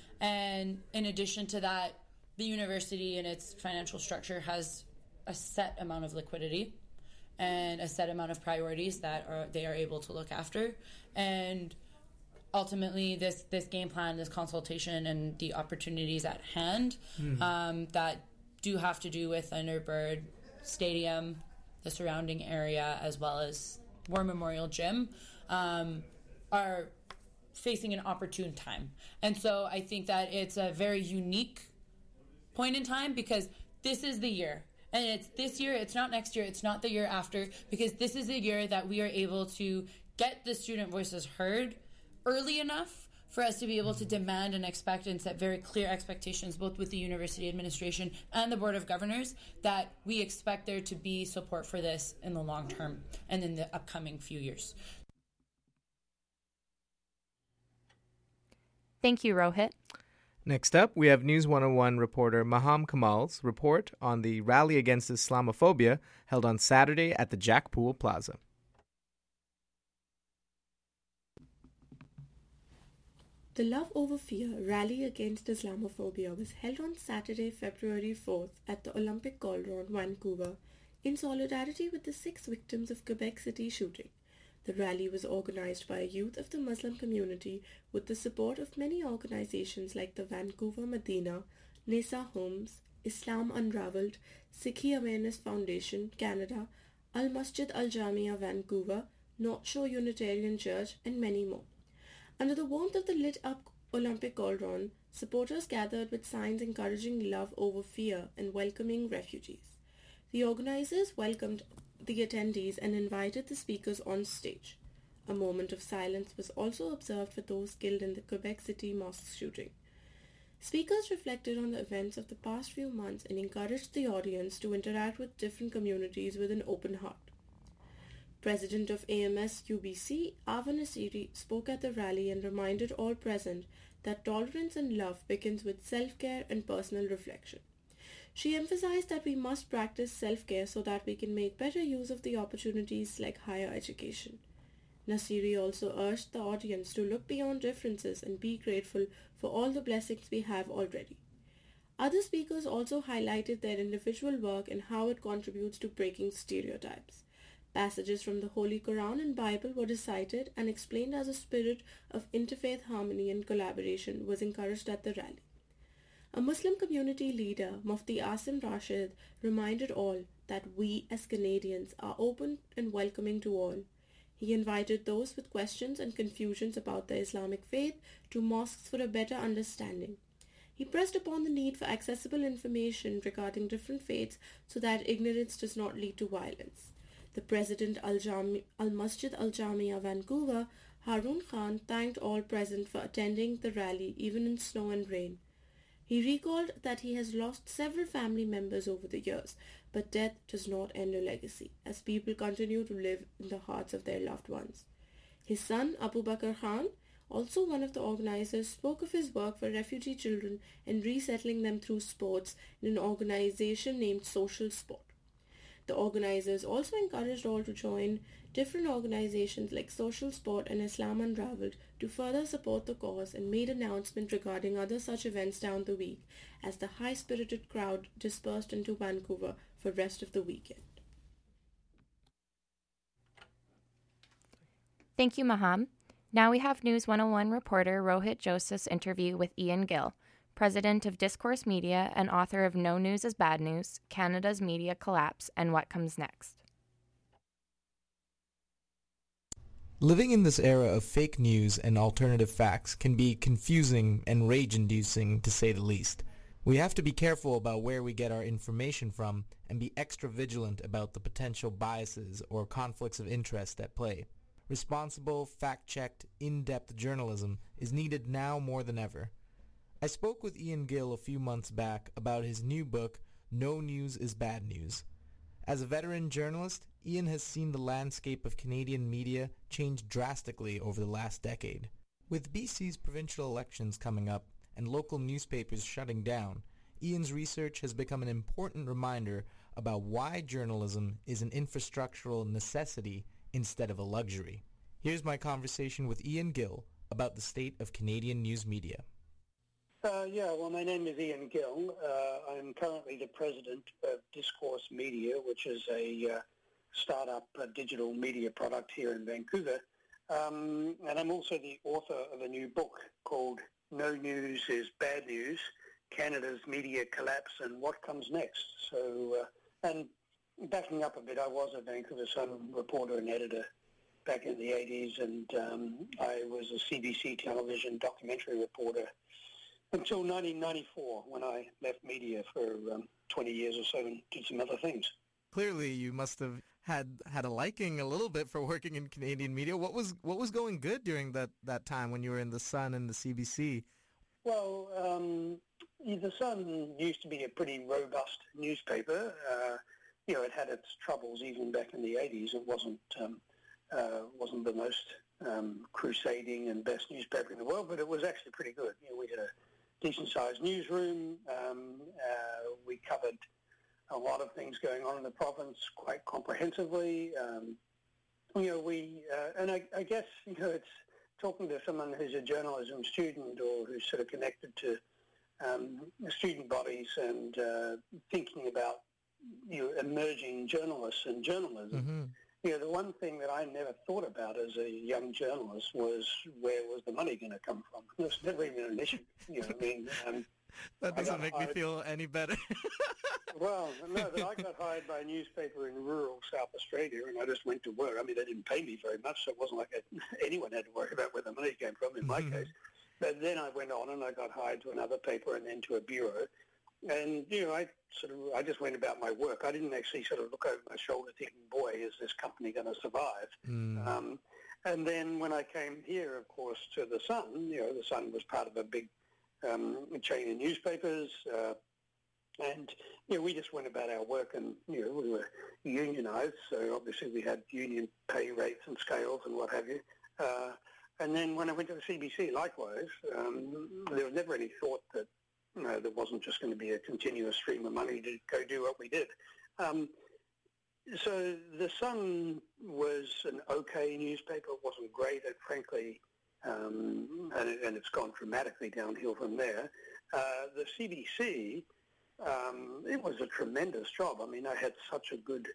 And in addition to that, the university and its financial structure has a set amount of liquidity and a set amount of priorities that are they are able to look after. And ultimately, this, this game plan, this consultation, and the opportunities at hand mm. um, that do have to do with Thunderbird Stadium, the surrounding area, as well as War Memorial Gym, um, are facing an opportune time. And so I think that it's a very unique point in time, because this is the year. And it's this year, it's not next year, it's not the year after, because this is the year that we are able to get the student voices heard early enough for us to be able to demand and expect and set very clear expectations, both with the university administration and the Board of Governors, that we expect there to be support for this in the long term and in the upcoming few years. Thank you, Rohit. Next up, we have News one oh one reporter Maham Kamal's report on the rally against Islamophobia held on Saturday at the Jack Pool Plaza. The Love Over Fear Rally Against Islamophobia was held on Saturday, February fourth at the Olympic Cauldron, Vancouver, in solidarity with the six victims of Quebec City shooting. The rally was organized by a youth of the Muslim community with the support of many organizations like the Vancouver Medina, Nisa Homes, Islam Unraveled, Sikhi Awareness Foundation, Canada, Al Masjid Al Jamia Vancouver, North Shore Unitarian Church, and many more. Under the warmth of the lit-up Olympic Cauldron, supporters gathered with signs encouraging love over fear and welcoming refugees. The organizers welcomed the attendees and invited the speakers on stage. A moment of silence was also observed for those killed in the Quebec City mosque shooting. Speakers reflected on the events of the past few months and encouraged the audience to interact with different communities with an open heart. President of A M S U B C, Ava Nasiri, spoke at the rally and reminded all present that tolerance and love begins with self-care and personal reflection. She emphasized that we must practice self-care so that we can make better use of the opportunities like higher education. Nasiri also urged the audience to look beyond differences and be grateful for all the blessings we have already. Other speakers also highlighted their individual work and how it contributes to breaking stereotypes. Passages from the Holy Quran and Bible were recited and explained as a spirit of interfaith harmony and collaboration was encouraged at the rally. A Muslim community leader, Mufti Asim Rashid, reminded all that we as Canadians are open and welcoming to all. He invited those with questions and confusions about the Islamic faith to mosques for a better understanding. He pressed upon the need for accessible information regarding different faiths so that ignorance does not lead to violence. The president Al-Jami- Al-Masjid Al-Jamia Vancouver, Harun Khan, thanked all present for attending the rally even in snow and rain. He recalled that he has lost several family members over the years, but death does not end a legacy, as people continue to live in the hearts of their loved ones. His son, Abu Bakr Khan, also one of the organizers, spoke of his work for refugee children and resettling them through sports in an organization named Social Sport. The organizers also encouraged all to join different organizations like Social Sport and Islam Unraveled to further support the cause, and made announcements regarding other such events down the week as the high-spirited crowd dispersed into Vancouver for rest of the weekend. Thank you, Maham. Now we have News one oh one reporter Rohit Joseph's interview with Ian Gill, president of Discourse Media and author of No News is Bad News, Canada's Media Collapse, and What Comes Next. Living in this era of fake news and alternative facts can be confusing and rage-inducing, to say the least. We have to be careful about where we get our information from and be extra vigilant about the potential biases or conflicts of interest at play. Responsible, fact-checked, in-depth journalism is needed now more than ever. I spoke with Ian Gill a few months back about his new book, No News is Bad News. As a veteran journalist, Ian has seen the landscape of Canadian media change drastically over the last decade. With B C's provincial elections coming up and local newspapers shutting down, Ian's research has become an important reminder about why journalism is an infrastructural necessity instead of a luxury. Here's my conversation with Ian Gill about the state of Canadian news media. Uh, yeah, well, my name is Ian Gill. Uh, I'm currently the president of Discourse Media, which is a uh, startup uh, digital media product here in Vancouver. Um, and I'm also the author of a new book called No News is Bad News, Canada's Media Collapse and What Comes Next. So, uh, and backing up a bit, I was a Vancouver Sun reporter and editor back in the eighties, and um, I was a C B C television documentary reporter until nineteen ninety-four, when I left media for um, twenty years or so and did some other things. Clearly, you must have had had a liking a little bit for working in Canadian media. What was what was going good during that, that time when you were in the Sun and the C B C? Well, um, the Sun used to be a pretty robust newspaper. Uh, you know, it had its troubles even back in the eighties. It wasn't um, uh, wasn't the most um, crusading and best newspaper in the world, but it was actually pretty good. You know, we had a decent-sized newsroom. Um, uh, we covered a lot of things going on in the province quite comprehensively. Um, you know, we, uh, and I, I guess, you know, it's talking to someone who's a journalism student or who's sort of connected to um, student bodies and uh, thinking about, you know, emerging journalists and journalism. Mm-hmm. You know, the one thing that I never thought about as a young journalist was where was the money going to come from? It was never even an issue. You know, I mean, um, that doesn't make hired, me feel any better. Well, no, but I got hired by a newspaper in rural South Australia, and I just went to work. I mean, they didn't pay me very much, so it wasn't like I, anyone had to worry about where the money came from in my case. But then I went on and I got hired to another paper and then to a bureau. And, you know, I sort of, I just went about my work. I didn't actually sort of look over my shoulder thinking, boy, is this company going to survive? Mm. Um, and then when I came here, of course, to the Sun, you know, the Sun was part of a big um, chain of newspapers. Uh, and, you know, we just went about our work and, you know, we were unionized. So obviously we had union pay rates and scales and what have you. Uh, and then when I went to the C B C, likewise, um, there was never any thought that, you know, there wasn't just going to be a continuous stream of money to go do what we did. Um, so the Sun was an okay newspaper. It wasn't great, and frankly, um, and, it, and it's gone dramatically downhill from there. Uh, the C B C, um, it was a tremendous job. I mean, I had such a good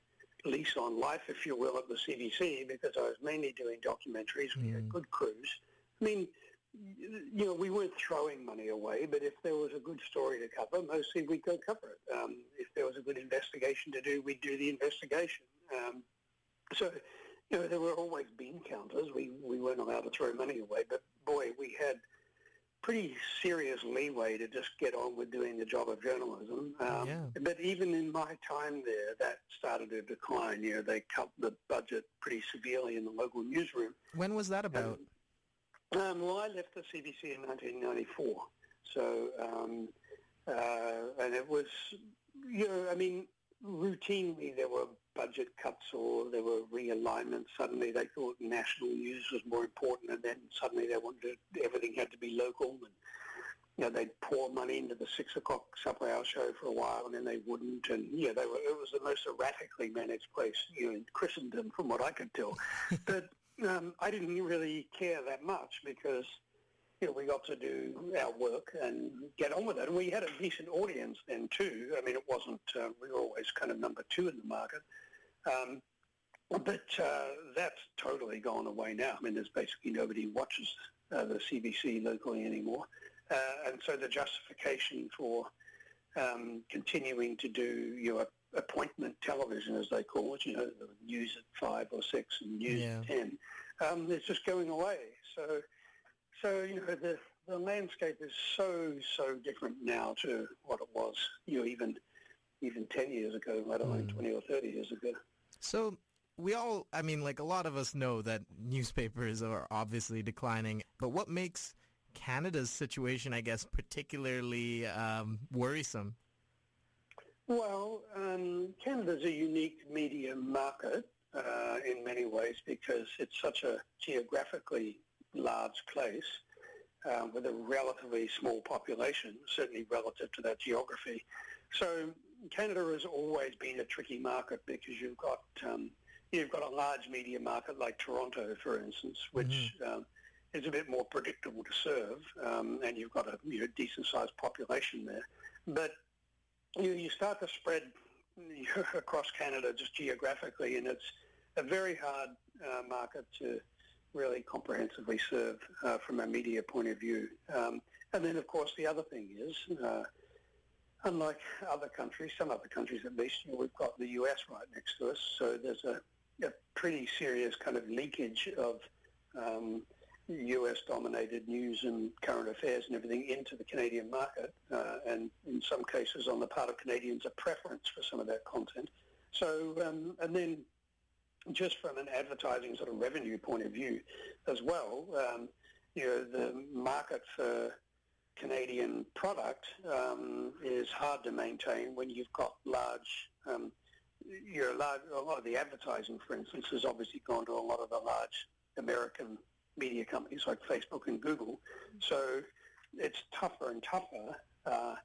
lease on life, if you will, at the C B C because I was mainly doing documentaries. We had good crews. I mean, you know, we weren't throwing money away, but if there was a good story to cover, mostly we'd go cover it. Um, if there was a good investigation to do, we'd do the investigation. Um, so, you know, there were always bean counters. We, we weren't allowed to throw money away, but boy, we had pretty serious leeway to just get on with doing the job of journalism. Um, yeah. But even in my time there, that started to decline. You know, they cut the budget pretty severely in the local newsroom. When was that about? Um, um, well, I left the C B C in nineteen ninety-four. So, um, uh, and it was, you know, I mean, routinely there were budget cuts or there were realignments. Suddenly they thought national news was more important, and then suddenly they wanted to, everything had to be local. And you know, they'd pour money into the six o'clock supper hour show for a while, and then they wouldn't. And yeah, they were. It was the most erratically managed place, you know, in Christendom, from what I could tell. But um, I didn't really care that much because you know, we got to do our work and get on with it. And we had a decent audience then too. I mean, it wasn't. Uh, we were always kind of number two in the market. Um, but uh, that's totally gone away now. I mean, there's basically nobody watches uh, the C B C locally anymore. Uh, and so the justification for um, continuing to do, you know, appointment television, as they call it, you know, the news at five or six and news Yeah. at ten, um, it's just going away. So, so you know, the, the landscape is so, so different now to what it was, you know, even even ten years ago, let alone twenty or thirty years ago. So we all, I mean, like a lot of us know that newspapers are obviously declining, but what makes Canada's situation, I guess, particularly um, worrisome? Well, um, Canada's a unique media market uh, in many ways because it's such a geographically large place uh, with a relatively small population, certainly relative to that geography. So Canada has always been a tricky market because you've got um, you've got a large media market like Toronto, for instance, which mm-hmm. um, is a bit more predictable to serve, um, and you've got a you know, decent-sized population there. But you, you start to spread across Canada just geographically, and it's a very hard uh, market to really comprehensively serve uh, from a media point of view. Um, and then, of course, the other thing is, uh, unlike other countries, some other countries at least, you know, we've got the U S right next to us, so there's a, a pretty serious kind of leakage of um, U S-dominated news and current affairs and everything into the Canadian market, uh, and in some cases on the part of Canadians, a preference for some of that content. So, um, and then just from an advertising sort of revenue point of view as well, um, you know, the market for Canadian product um, is hard to maintain when you've got large, um, you're large, a lot of the advertising, for instance, has obviously gone to a lot of the large American media companies like Facebook and Google. So it's tougher and tougher uh,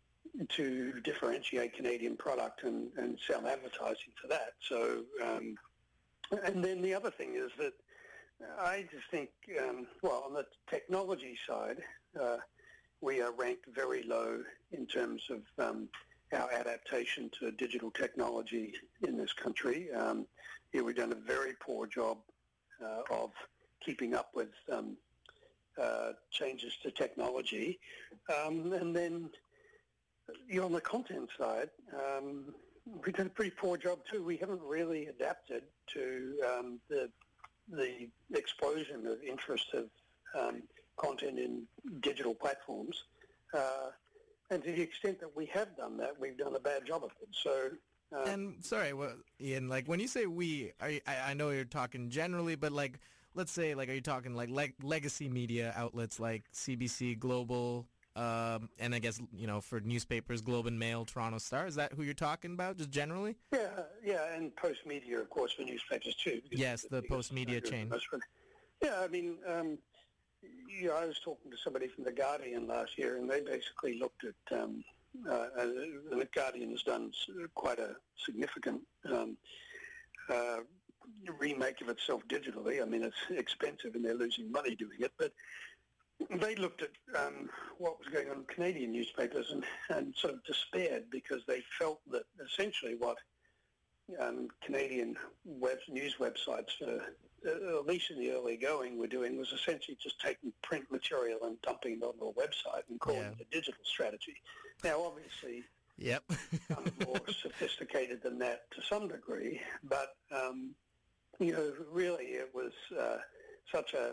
to differentiate Canadian product and, and sell advertising for that. So, um, and then the other thing is that I just think, um, well, on the technology side, uh, we are ranked very low in terms of um, our adaptation to digital technology in this country. Um, yeah, we've done a very poor job uh, of keeping up with um, uh, changes to technology. Um, and then you know, on the content side, um, we've done a pretty poor job too. We haven't really adapted to um, the the explosion of interest of um, content in digital platforms. Uh, and to the extent that we have done that, we've done a bad job of it. So, uh, and sorry, well, Ian, like when you say we, are you, I, I know you're talking generally, but like, let's say, like, are you talking like leg- legacy media outlets like C B C, Global, um, and I guess, you know, for newspapers, Globe and Mail, Toronto Star? Is that who you're talking about, just generally? Yeah, yeah, and Post Media, of course, for newspapers too. Yes, the, the Post Media chain. Yeah, I mean, um, you know, I was talking to somebody from The Guardian last year, and they basically looked at, um, uh, The Guardian has done quite a significant um, uh, remake of itself digitally. I mean, it's expensive and they're losing money doing it, but they looked at um, what was going on in Canadian newspapers and, and sort of despaired because they felt that essentially what um, Canadian web, news websites, for, uh, at least in the early going, were doing was essentially just taking print material and dumping it onto a website and calling Yeah. it a digital strategy. Now, obviously, Yep. um, more sophisticated than that to some degree, but um, you know, really, it was uh, such a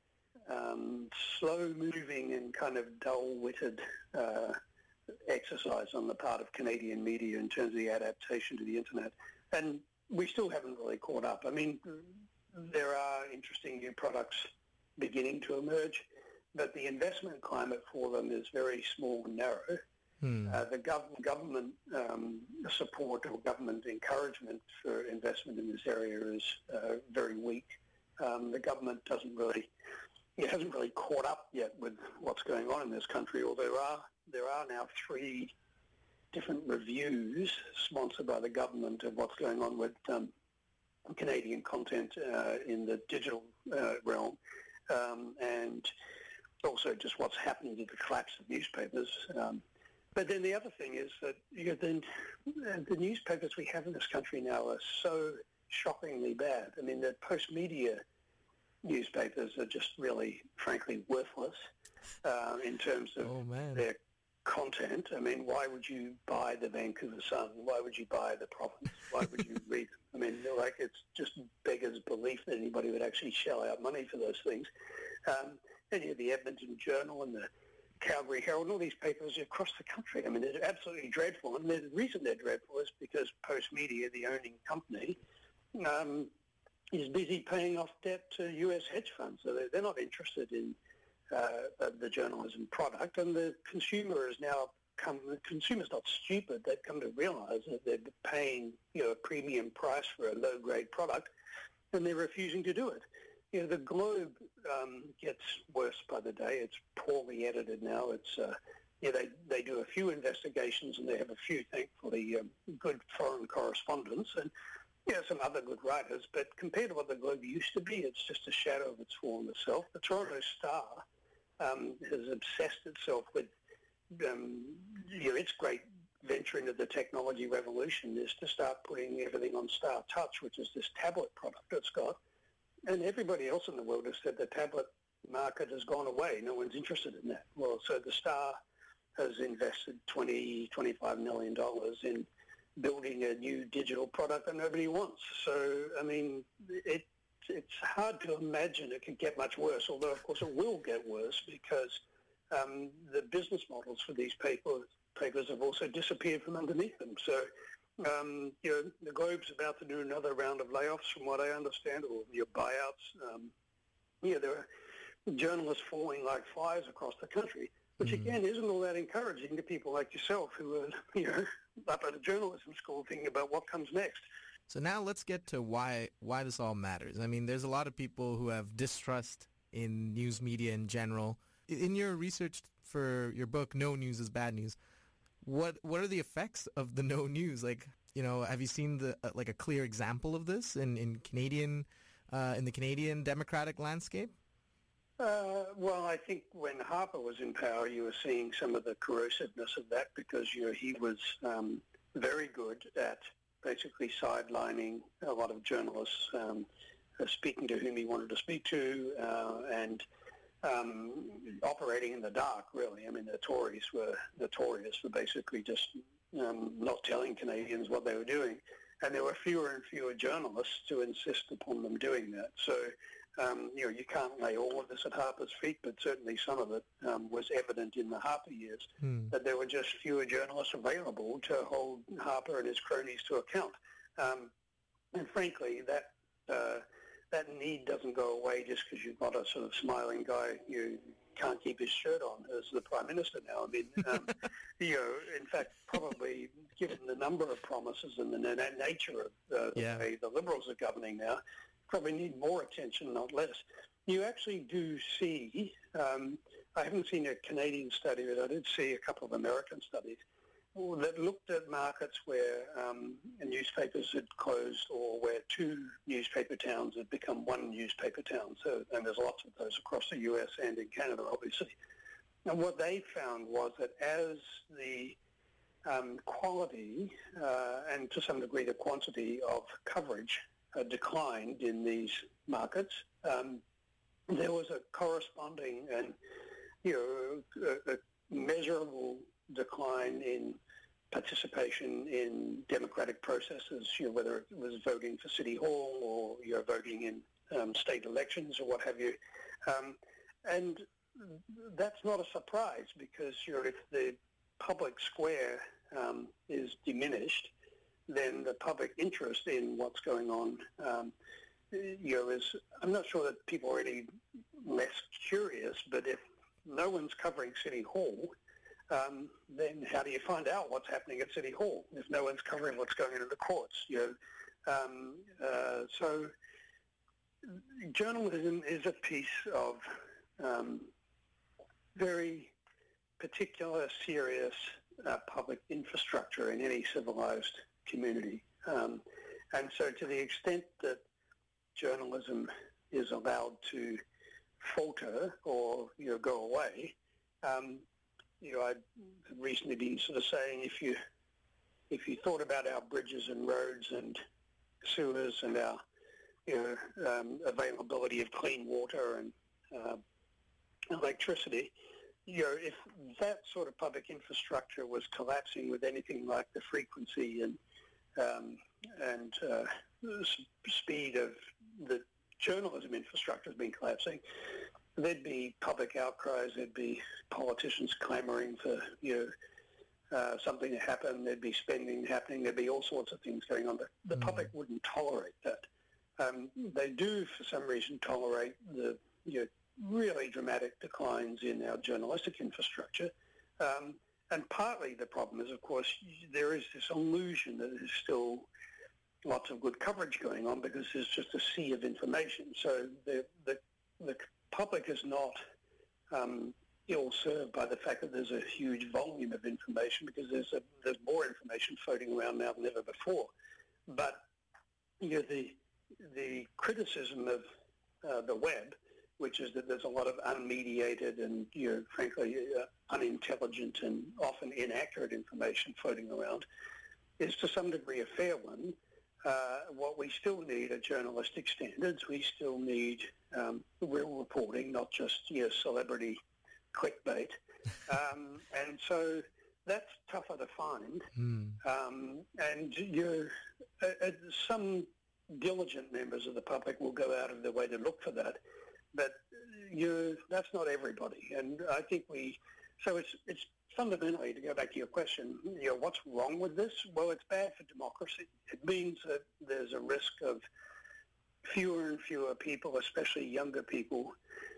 um, slow-moving and kind of dull-witted uh, exercise on the part of Canadian media in terms of the adaptation to the internet, and we still haven't really caught up. I mean, there are interesting new products beginning to emerge, but the investment climate for them is very small and narrow. Hmm. Uh, the gov- government um, support or government encouragement for investment in this area is uh, very weak. Um, the government doesn't really, it hasn't really caught up yet with what's going on in this country. Although there are there are now three different reviews sponsored by the government of what's going on with um, Canadian content uh, in the digital uh, realm, um, and also just what's happening to the collapse of newspapers. Um, But then the other thing is that you know, the, the newspapers we have in this country now are so shockingly bad. I mean, the post-media newspapers are just really, frankly, worthless uh, in terms of Oh, man. their content. I mean, why would you buy the Vancouver Sun? Why would you buy the Province? Why would you read them? I mean, like, it's just beggars belief that anybody would actually shell out money for those things. Um, and you have the Edmonton Journal and the Calgary Herald and all these papers across the country. I mean, they're absolutely dreadful. And the reason they're dreadful is because Postmedia, the owning company, um, is busy paying off debt to U S hedge funds. So they're, they're not interested in uh, the journalism product. And the consumer is now come, the consumer's not stupid. They've come to realize that they're paying, you know, a premium price for a low-grade product, and they're refusing to do it. You know, the Globe um, gets worse by the day. It's poorly edited now. It's uh, yeah, they they do a few investigations and they have a few, thankfully, um, good foreign correspondents and yeah, some other good writers. But compared to what the Globe used to be, it's just a shadow of its former self. The Toronto Star um, has obsessed itself with um, you know, its great venture into the technology revolution is to start putting everything on Star Touch, which is this tablet product it's got. And everybody else in the world has said the tablet market has gone away. No one's interested in that. Well, so the Star has invested twenty, twenty-five million dollars in building a new digital product that nobody wants. So, I mean, it, it's hard to imagine it could get much worse, although, of course, it will get worse because um, the business models for these papers, papers have also disappeared from underneath them. So, Um, you know, the Globe's about to do another round of layoffs, from what I understand, or your buyouts. Um, yeah, there are journalists falling like flies across the country, which Mm-hmm. again isn't all that encouraging to people like yourself who are, you know, up at a journalism school thinking about what comes next. So now let's get to why why this all matters. I mean, there's a lot of people who have distrust in news media in general. In your research for your book, No News is Bad News, What what are the effects of the no news? Like, you know, have you seen the uh, like a clear example of this in in Canadian uh, in the Canadian democratic landscape? Uh, well, I think when Harper was in power, you were seeing some of the corrosiveness of that because you know he was um, very good at basically sidelining a lot of journalists, um, uh, speaking to whom he wanted to speak to, uh, and Um, operating in the dark, really. I mean, the Tories were notorious for basically just um, not telling Canadians what they were doing. And there were fewer and fewer journalists to insist upon them doing that. So, um, you know, you can't lay all of this at Harper's feet, but certainly some of it um, was evident in the Harper years, hmm. that there were just fewer journalists available to hold Harper and his cronies to account. Um, and frankly, that... Uh, that need doesn't go away just because you've got a sort of smiling guy who can't keep his shirt on as the Prime Minister now. I mean, um, you know, in fact, probably given the number of promises and the na- nature of uh, the yeah. way the Liberals are governing now, probably need more attention, not less. You actually do see, um, I haven't seen a Canadian study, but I did see a couple of American studies that looked at markets where um, newspapers had closed or where two newspaper towns had become one newspaper town. So, and there's lots of those across the U S and in Canada, obviously. And what they found was that as the um, quality uh, and to some degree the quantity of coverage uh, declined in these markets. Um, there was a corresponding and you know a, a measurable decline in participation in democratic processes, you know, whether it was voting for City Hall or you're voting in um, state elections or what have you. Um, and that's not a surprise because you know, if the public square um, is diminished, then the public interest in what's going on, um, you know, is, I'm not sure that people are any less curious, but if no one's covering City Hall, Um, then how do you find out what's happening at City Hall if no one's covering what's going on in the courts? You know, um, uh, so journalism is a piece of um, very particular, serious uh, public infrastructure in any civilized community. Um, and so to the extent that journalism is allowed to falter or, you know, go away, um, you know, I've recently been sort of saying if you if you thought about our bridges and roads and sewers and our you know um, availability of clean water and uh, electricity, you know, if that sort of public infrastructure was collapsing with anything like the frequency and um, and uh, speed of the journalism infrastructure has been collapsing, there'd be public outcries, there'd be politicians clamoring for, you know, uh, something to happen, there'd be spending happening, there'd be all sorts of things going on, but the mm. public wouldn't tolerate that. Um, they do, for some reason, tolerate the, you know, really dramatic declines in our journalistic infrastructure. Um, and partly the problem is, of course, there is this illusion that there's still lots of good coverage going on because there's just a sea of information. So the the, the public is not um, ill-served by the fact that there's a huge volume of information because there's a, there's more information floating around now than ever before. But you know, the the criticism of uh, the web, which is that there's a lot of unmediated and, you know, frankly, uh, unintelligent and often inaccurate information floating around, is to some degree a fair one. Uh, what we still need are journalistic standards. We still need um, real reporting, not just, you know, celebrity clickbait. Um, and so that's tougher to find. Mm. Um, and, you know, uh, uh, some diligent members of the public will go out of their way to look for that. But you know, that's not everybody, and I think we. So it's it's fundamentally, to go back to your question, you know, what's wrong with this? Well, it's bad for democracy. It means that there's a risk of fewer and fewer people, especially younger people,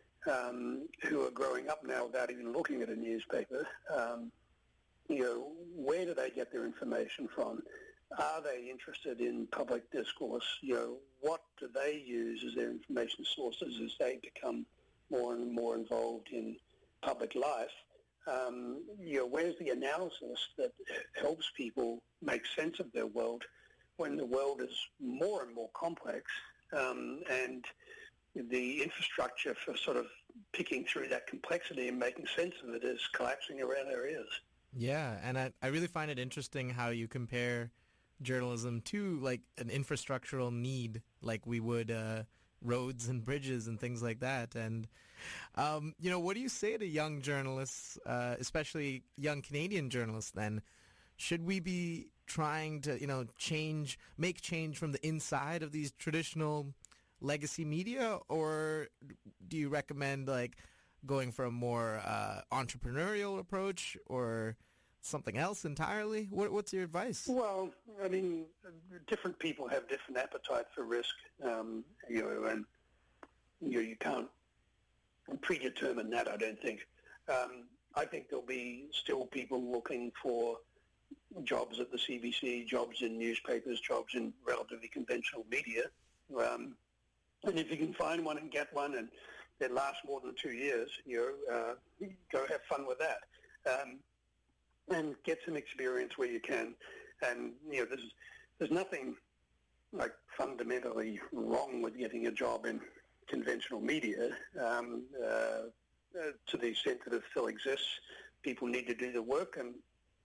um, who are growing up now without even looking at a newspaper. Um, you know, where do they get their information from? Are they interested in public discourse? You know, what do they use as their information sources as they become more and more involved in public life? Um, you know, where's the analysis that helps people make sense of their world when the world is more and more complex um, and the infrastructure for sort of picking through that complexity and making sense of it is collapsing around our ears? Yeah, and I, I really find it interesting how you compare journalism to like an infrastructural need, like we would uh, roads and bridges and things like that. And, um, you know, what do you say to young journalists, uh, especially young Canadian journalists then? Should we be trying to, you know, change, make change from the inside of these traditional legacy media, or do you recommend like going for a more uh, entrepreneurial approach or something else entirely? What, what's your advice? Well, I mean, different people have different appetite for risk, um, you know, and you know, you can't predetermine that, I don't think. Um, I think there'll be still people looking for jobs at the C B C, jobs in newspapers, jobs in relatively conventional media. Um, and if you can find one and get one and it lasts more than two years, you know, uh, go have fun with that. Um, and get some experience where you can. And, you know, there's, there's nothing, like, fundamentally wrong with getting a job in conventional media. Um, uh, uh, to the extent that it still exists, people need to do the work, and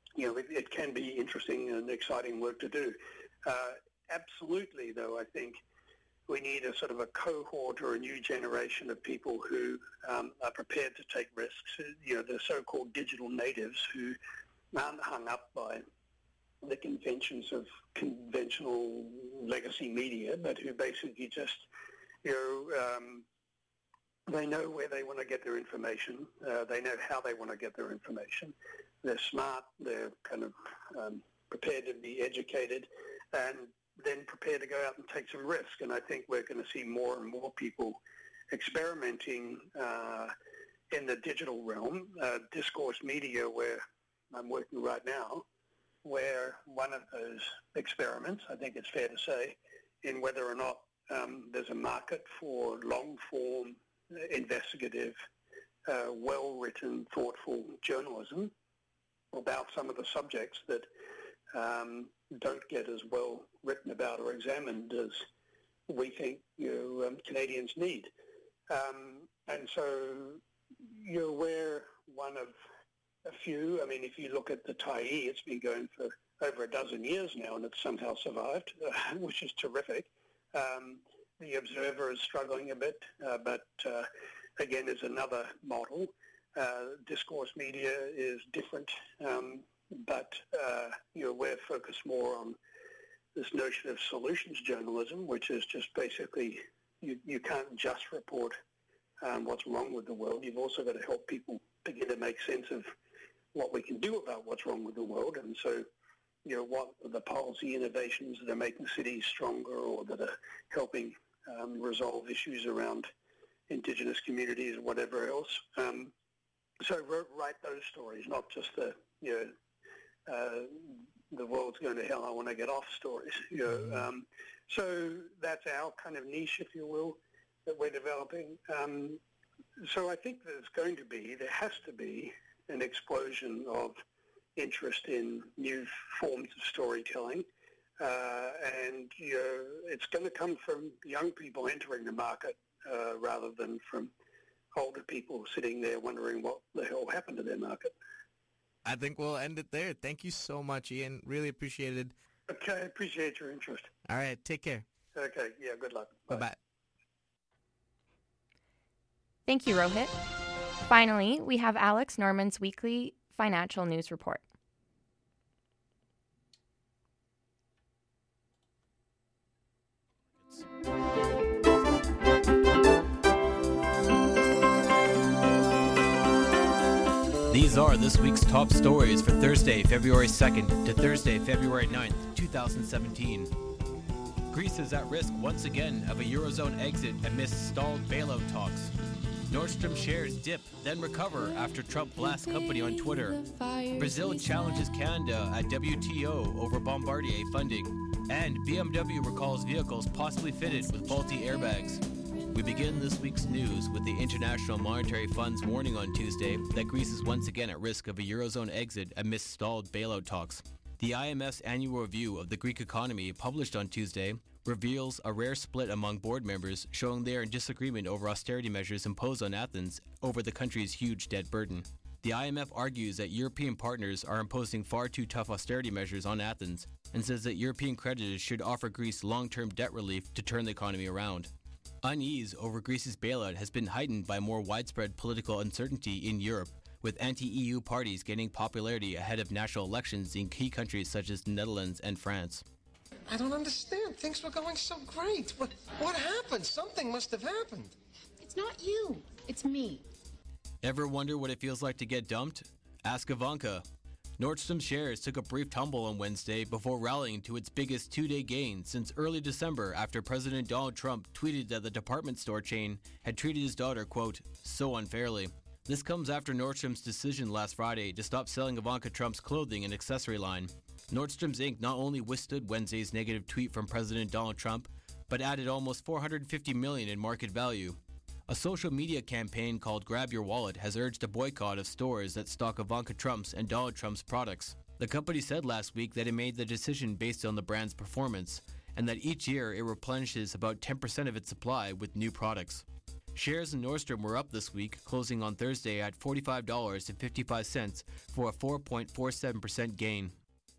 you know, it, it can be interesting and exciting work to do. Uh, absolutely, though, I think we need a sort of a cohort or a new generation of people who um, are prepared to take risks, you know, the so-called digital natives who aren't hung up by the conventions of conventional legacy media, but who basically just, you know, um, they know where they want to get their information. Uh, they know how they want to get their information. They're smart. They're kind of um, prepared to be educated, and then prepared to go out and take some risk. And I think we're going to see more and more people experimenting uh, in the digital realm, uh, discourse media, where I'm working right now, where one of those experiments, I think it's fair to say, in whether or not um, there's a market for long-form, investigative, uh, well-written, thoughtful journalism about some of the subjects that um, don't get as well written about or examined as we think, you know, um, Canadians need. Um, and so, you know, we're one of a few. I mean, if you look at the Tyee, it's been going for over a dozen years now, and it's somehow survived, uh, which is terrific. Um, the Observer is struggling a bit, uh, but uh, again, is another model. Uh, discourse media is different, um, but uh, you know, we're focused more on this notion of solutions journalism, which is just basically you, you can't just report um, what's wrong with the world. You've also got to help people begin to make sense of what we can do about what's wrong with the world. And so, you know, what are the policy innovations that are making cities stronger or that are helping um, resolve issues around Indigenous communities or whatever else. Um, so write those stories, not just the, you know, uh, the world's going to hell, I want to get off stories. You know, um, so that's our kind of niche, if you will, that we're developing. Um, so I think there's going to be, there has to be an explosion of interest in new forms of storytelling. Uh, and you know, it's going to come from young people entering the market uh, rather than from older people sitting there wondering what the hell happened to their market. I think we'll end it there. Thank you so much, Ian. Really appreciated. Okay, appreciate your interest. All right, take care. Okay, yeah, good luck. Bye bye. Thank you, Rohit. Finally, we have Alex Norman's weekly financial news report. These are this week's top stories for Thursday, February second to Thursday, February ninth, twenty seventeen. Greece is at risk once again of a Eurozone exit amidst stalled bailout talks. Nordstrom shares dip, then recover after Trump blasts company on Twitter. Brazil challenges Canada at W T O over Bombardier funding. And B M W recalls vehicles possibly fitted with faulty airbags. We begin this week's news with the International Monetary Fund's warning on Tuesday that Greece is once again at risk of a Eurozone exit amidst stalled bailout talks. The I M F's annual review of the Greek economy, published on Tuesday, reveals a rare split among board members, showing they are in disagreement over austerity measures imposed on Athens over the country's huge debt burden. The I M F argues that European partners are imposing far too tough austerity measures on Athens and says that European creditors should offer Greece long-term debt relief to turn the economy around. Unease over Greece's bailout has been heightened by more widespread political uncertainty in Europe, with anti-E U parties gaining popularity ahead of national elections in key countries such as the Netherlands and France. I don't understand. Things were going so great. What, what happened? Something must have happened. It's not you. It's me. Ever wonder what it feels like to get dumped? Ask Ivanka. Nordstrom shares took a brief tumble on Wednesday before rallying to its biggest two-day gain since early December after President Donald Trump tweeted that the department store chain had treated his daughter, quote, so unfairly. This comes after Nordstrom's decision last Friday to stop selling Ivanka Trump's clothing and accessory line. Nordstrom's Incorporated not only withstood Wednesday's negative tweet from President Donald Trump, but added almost four hundred fifty million dollars in market value. A social media campaign called Grab Your Wallet has urged a boycott of stores that stock Ivanka Trump's and Donald Trump's products. The company said last week that it made the decision based on the brand's performance, and that each year it replenishes about ten percent of its supply with new products. Shares in Nordstrom were up this week, closing on Thursday at forty-five dollars and fifty-five cents for a four point four seven percent gain.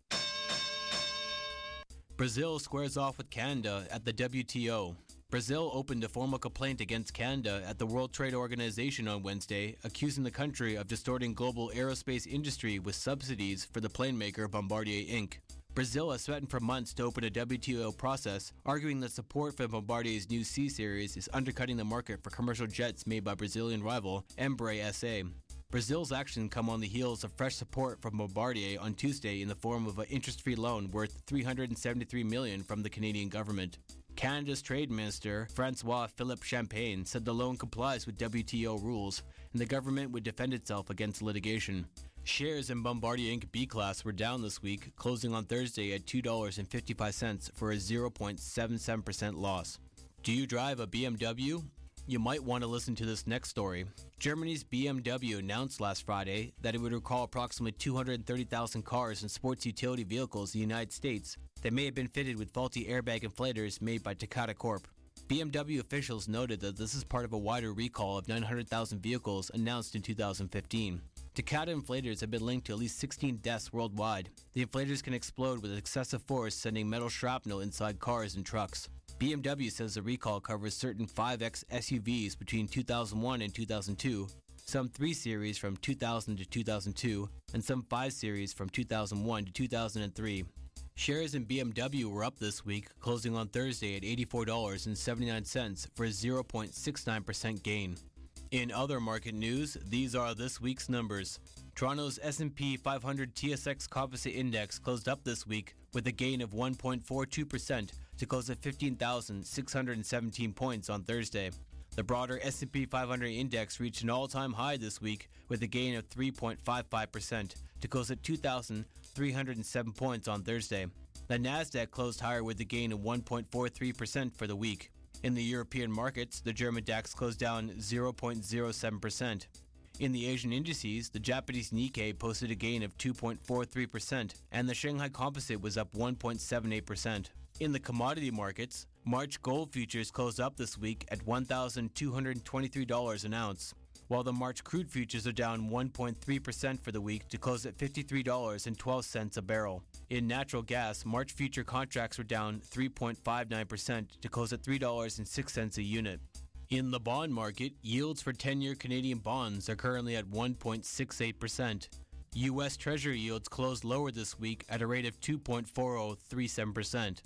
Brazil squares off with Canada at the W T O. Brazil opened a formal complaint against Canada at the World Trade Organization on Wednesday, accusing the country of distorting global aerospace industry with subsidies for the plane maker Bombardier Incorporated. Brazil has threatened for months to open a W T O process, arguing that support for Bombardier's new C Series is undercutting the market for commercial jets made by Brazilian rival Embraer S A. Brazil's action come on the heels of fresh support from Bombardier on Tuesday in the form of an interest-free loan worth three hundred seventy-three million dollars from the Canadian government. Canada's Trade Minister, François-Philippe Champagne, said the loan complies with W T O rules and the government would defend itself against litigation. Shares in Bombardier Incorporated B-Class were down this week, closing on Thursday at two dollars and fifty-five cents for a zero point seven seven percent loss. Do you drive a B M W? You might want to listen to this next story. Germany's B M W announced last Friday that it would recall approximately two hundred thirty thousand cars and sports utility vehicles in the United States that may have been fitted with faulty airbag inflators made by Takata Corp. B M W officials noted that this is part of a wider recall of nine hundred thousand vehicles announced in two thousand fifteen. Takata inflators have been linked to at least sixteen deaths worldwide. The inflators can explode with excessive force, sending metal shrapnel inside cars and trucks. B M W says the recall covers certain five X S U Vs between two thousand one and two thousand two, some three series from two thousand to two thousand two, and some five series from two thousand one to two thousand three. Shares in B M W were up this week, closing on Thursday at eighty-four dollars and seventy-nine cents for a zero point six nine percent gain. In other market news, these are this week's numbers. Toronto's S and P five hundred T S X Composite Index closed up this week with a gain of one point four two percent to close at fifteen thousand six hundred seventeen points on Thursday. The broader S and P five hundred Index reached an all-time high this week with a gain of three point five five percent to close at two thousand three hundred seven points on Thursday. The Nasdaq closed higher with a gain of one point four three percent for the week. In the European markets, the German DAX closed down zero point zero seven percent. In the Asian indices, the Japanese Nikkei posted a gain of two point four three percent, and the Shanghai Composite was up one point seven eight percent. In the commodity markets, March gold futures closed up this week at one thousand two hundred twenty-three dollars an ounce, while the March crude futures are down one point three percent for the week to close at fifty-three dollars and twelve cents a barrel. In natural gas, March future contracts were down three point five nine percent to close at three dollars and six cents a unit. In the bond market, yields for ten-year Canadian bonds are currently at one point six eight percent. U S Treasury yields closed lower this week at a rate of two point four zero three seven percent.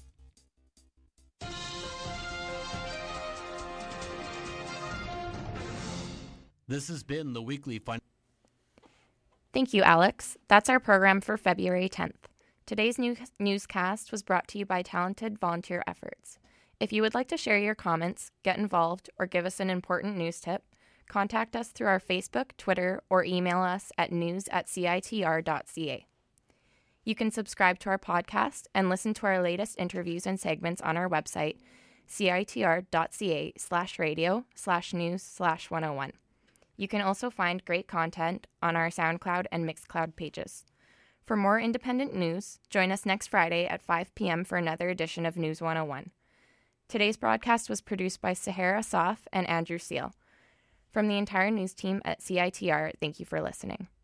This has been the weekly fin- Thank you, Alex. That's our program for February tenth. Today's new- newscast was brought to you by talented volunteer efforts. If you would like to share your comments, get involved, or give us an important news tip, contact us through our Facebook, Twitter, or email us at news at c i t r dot c a. You can subscribe to our podcast and listen to our latest interviews and segments on our website, c i t r dot c a slash radio slash news slash one oh one. You can also find great content on our SoundCloud and Mixcloud pages. For more independent news, join us next Friday at five p.m. for another edition of News one oh one. Today's broadcast was produced by Sahara Asaf and Andrew Seal. From the entire news team at C I T R, thank you for listening.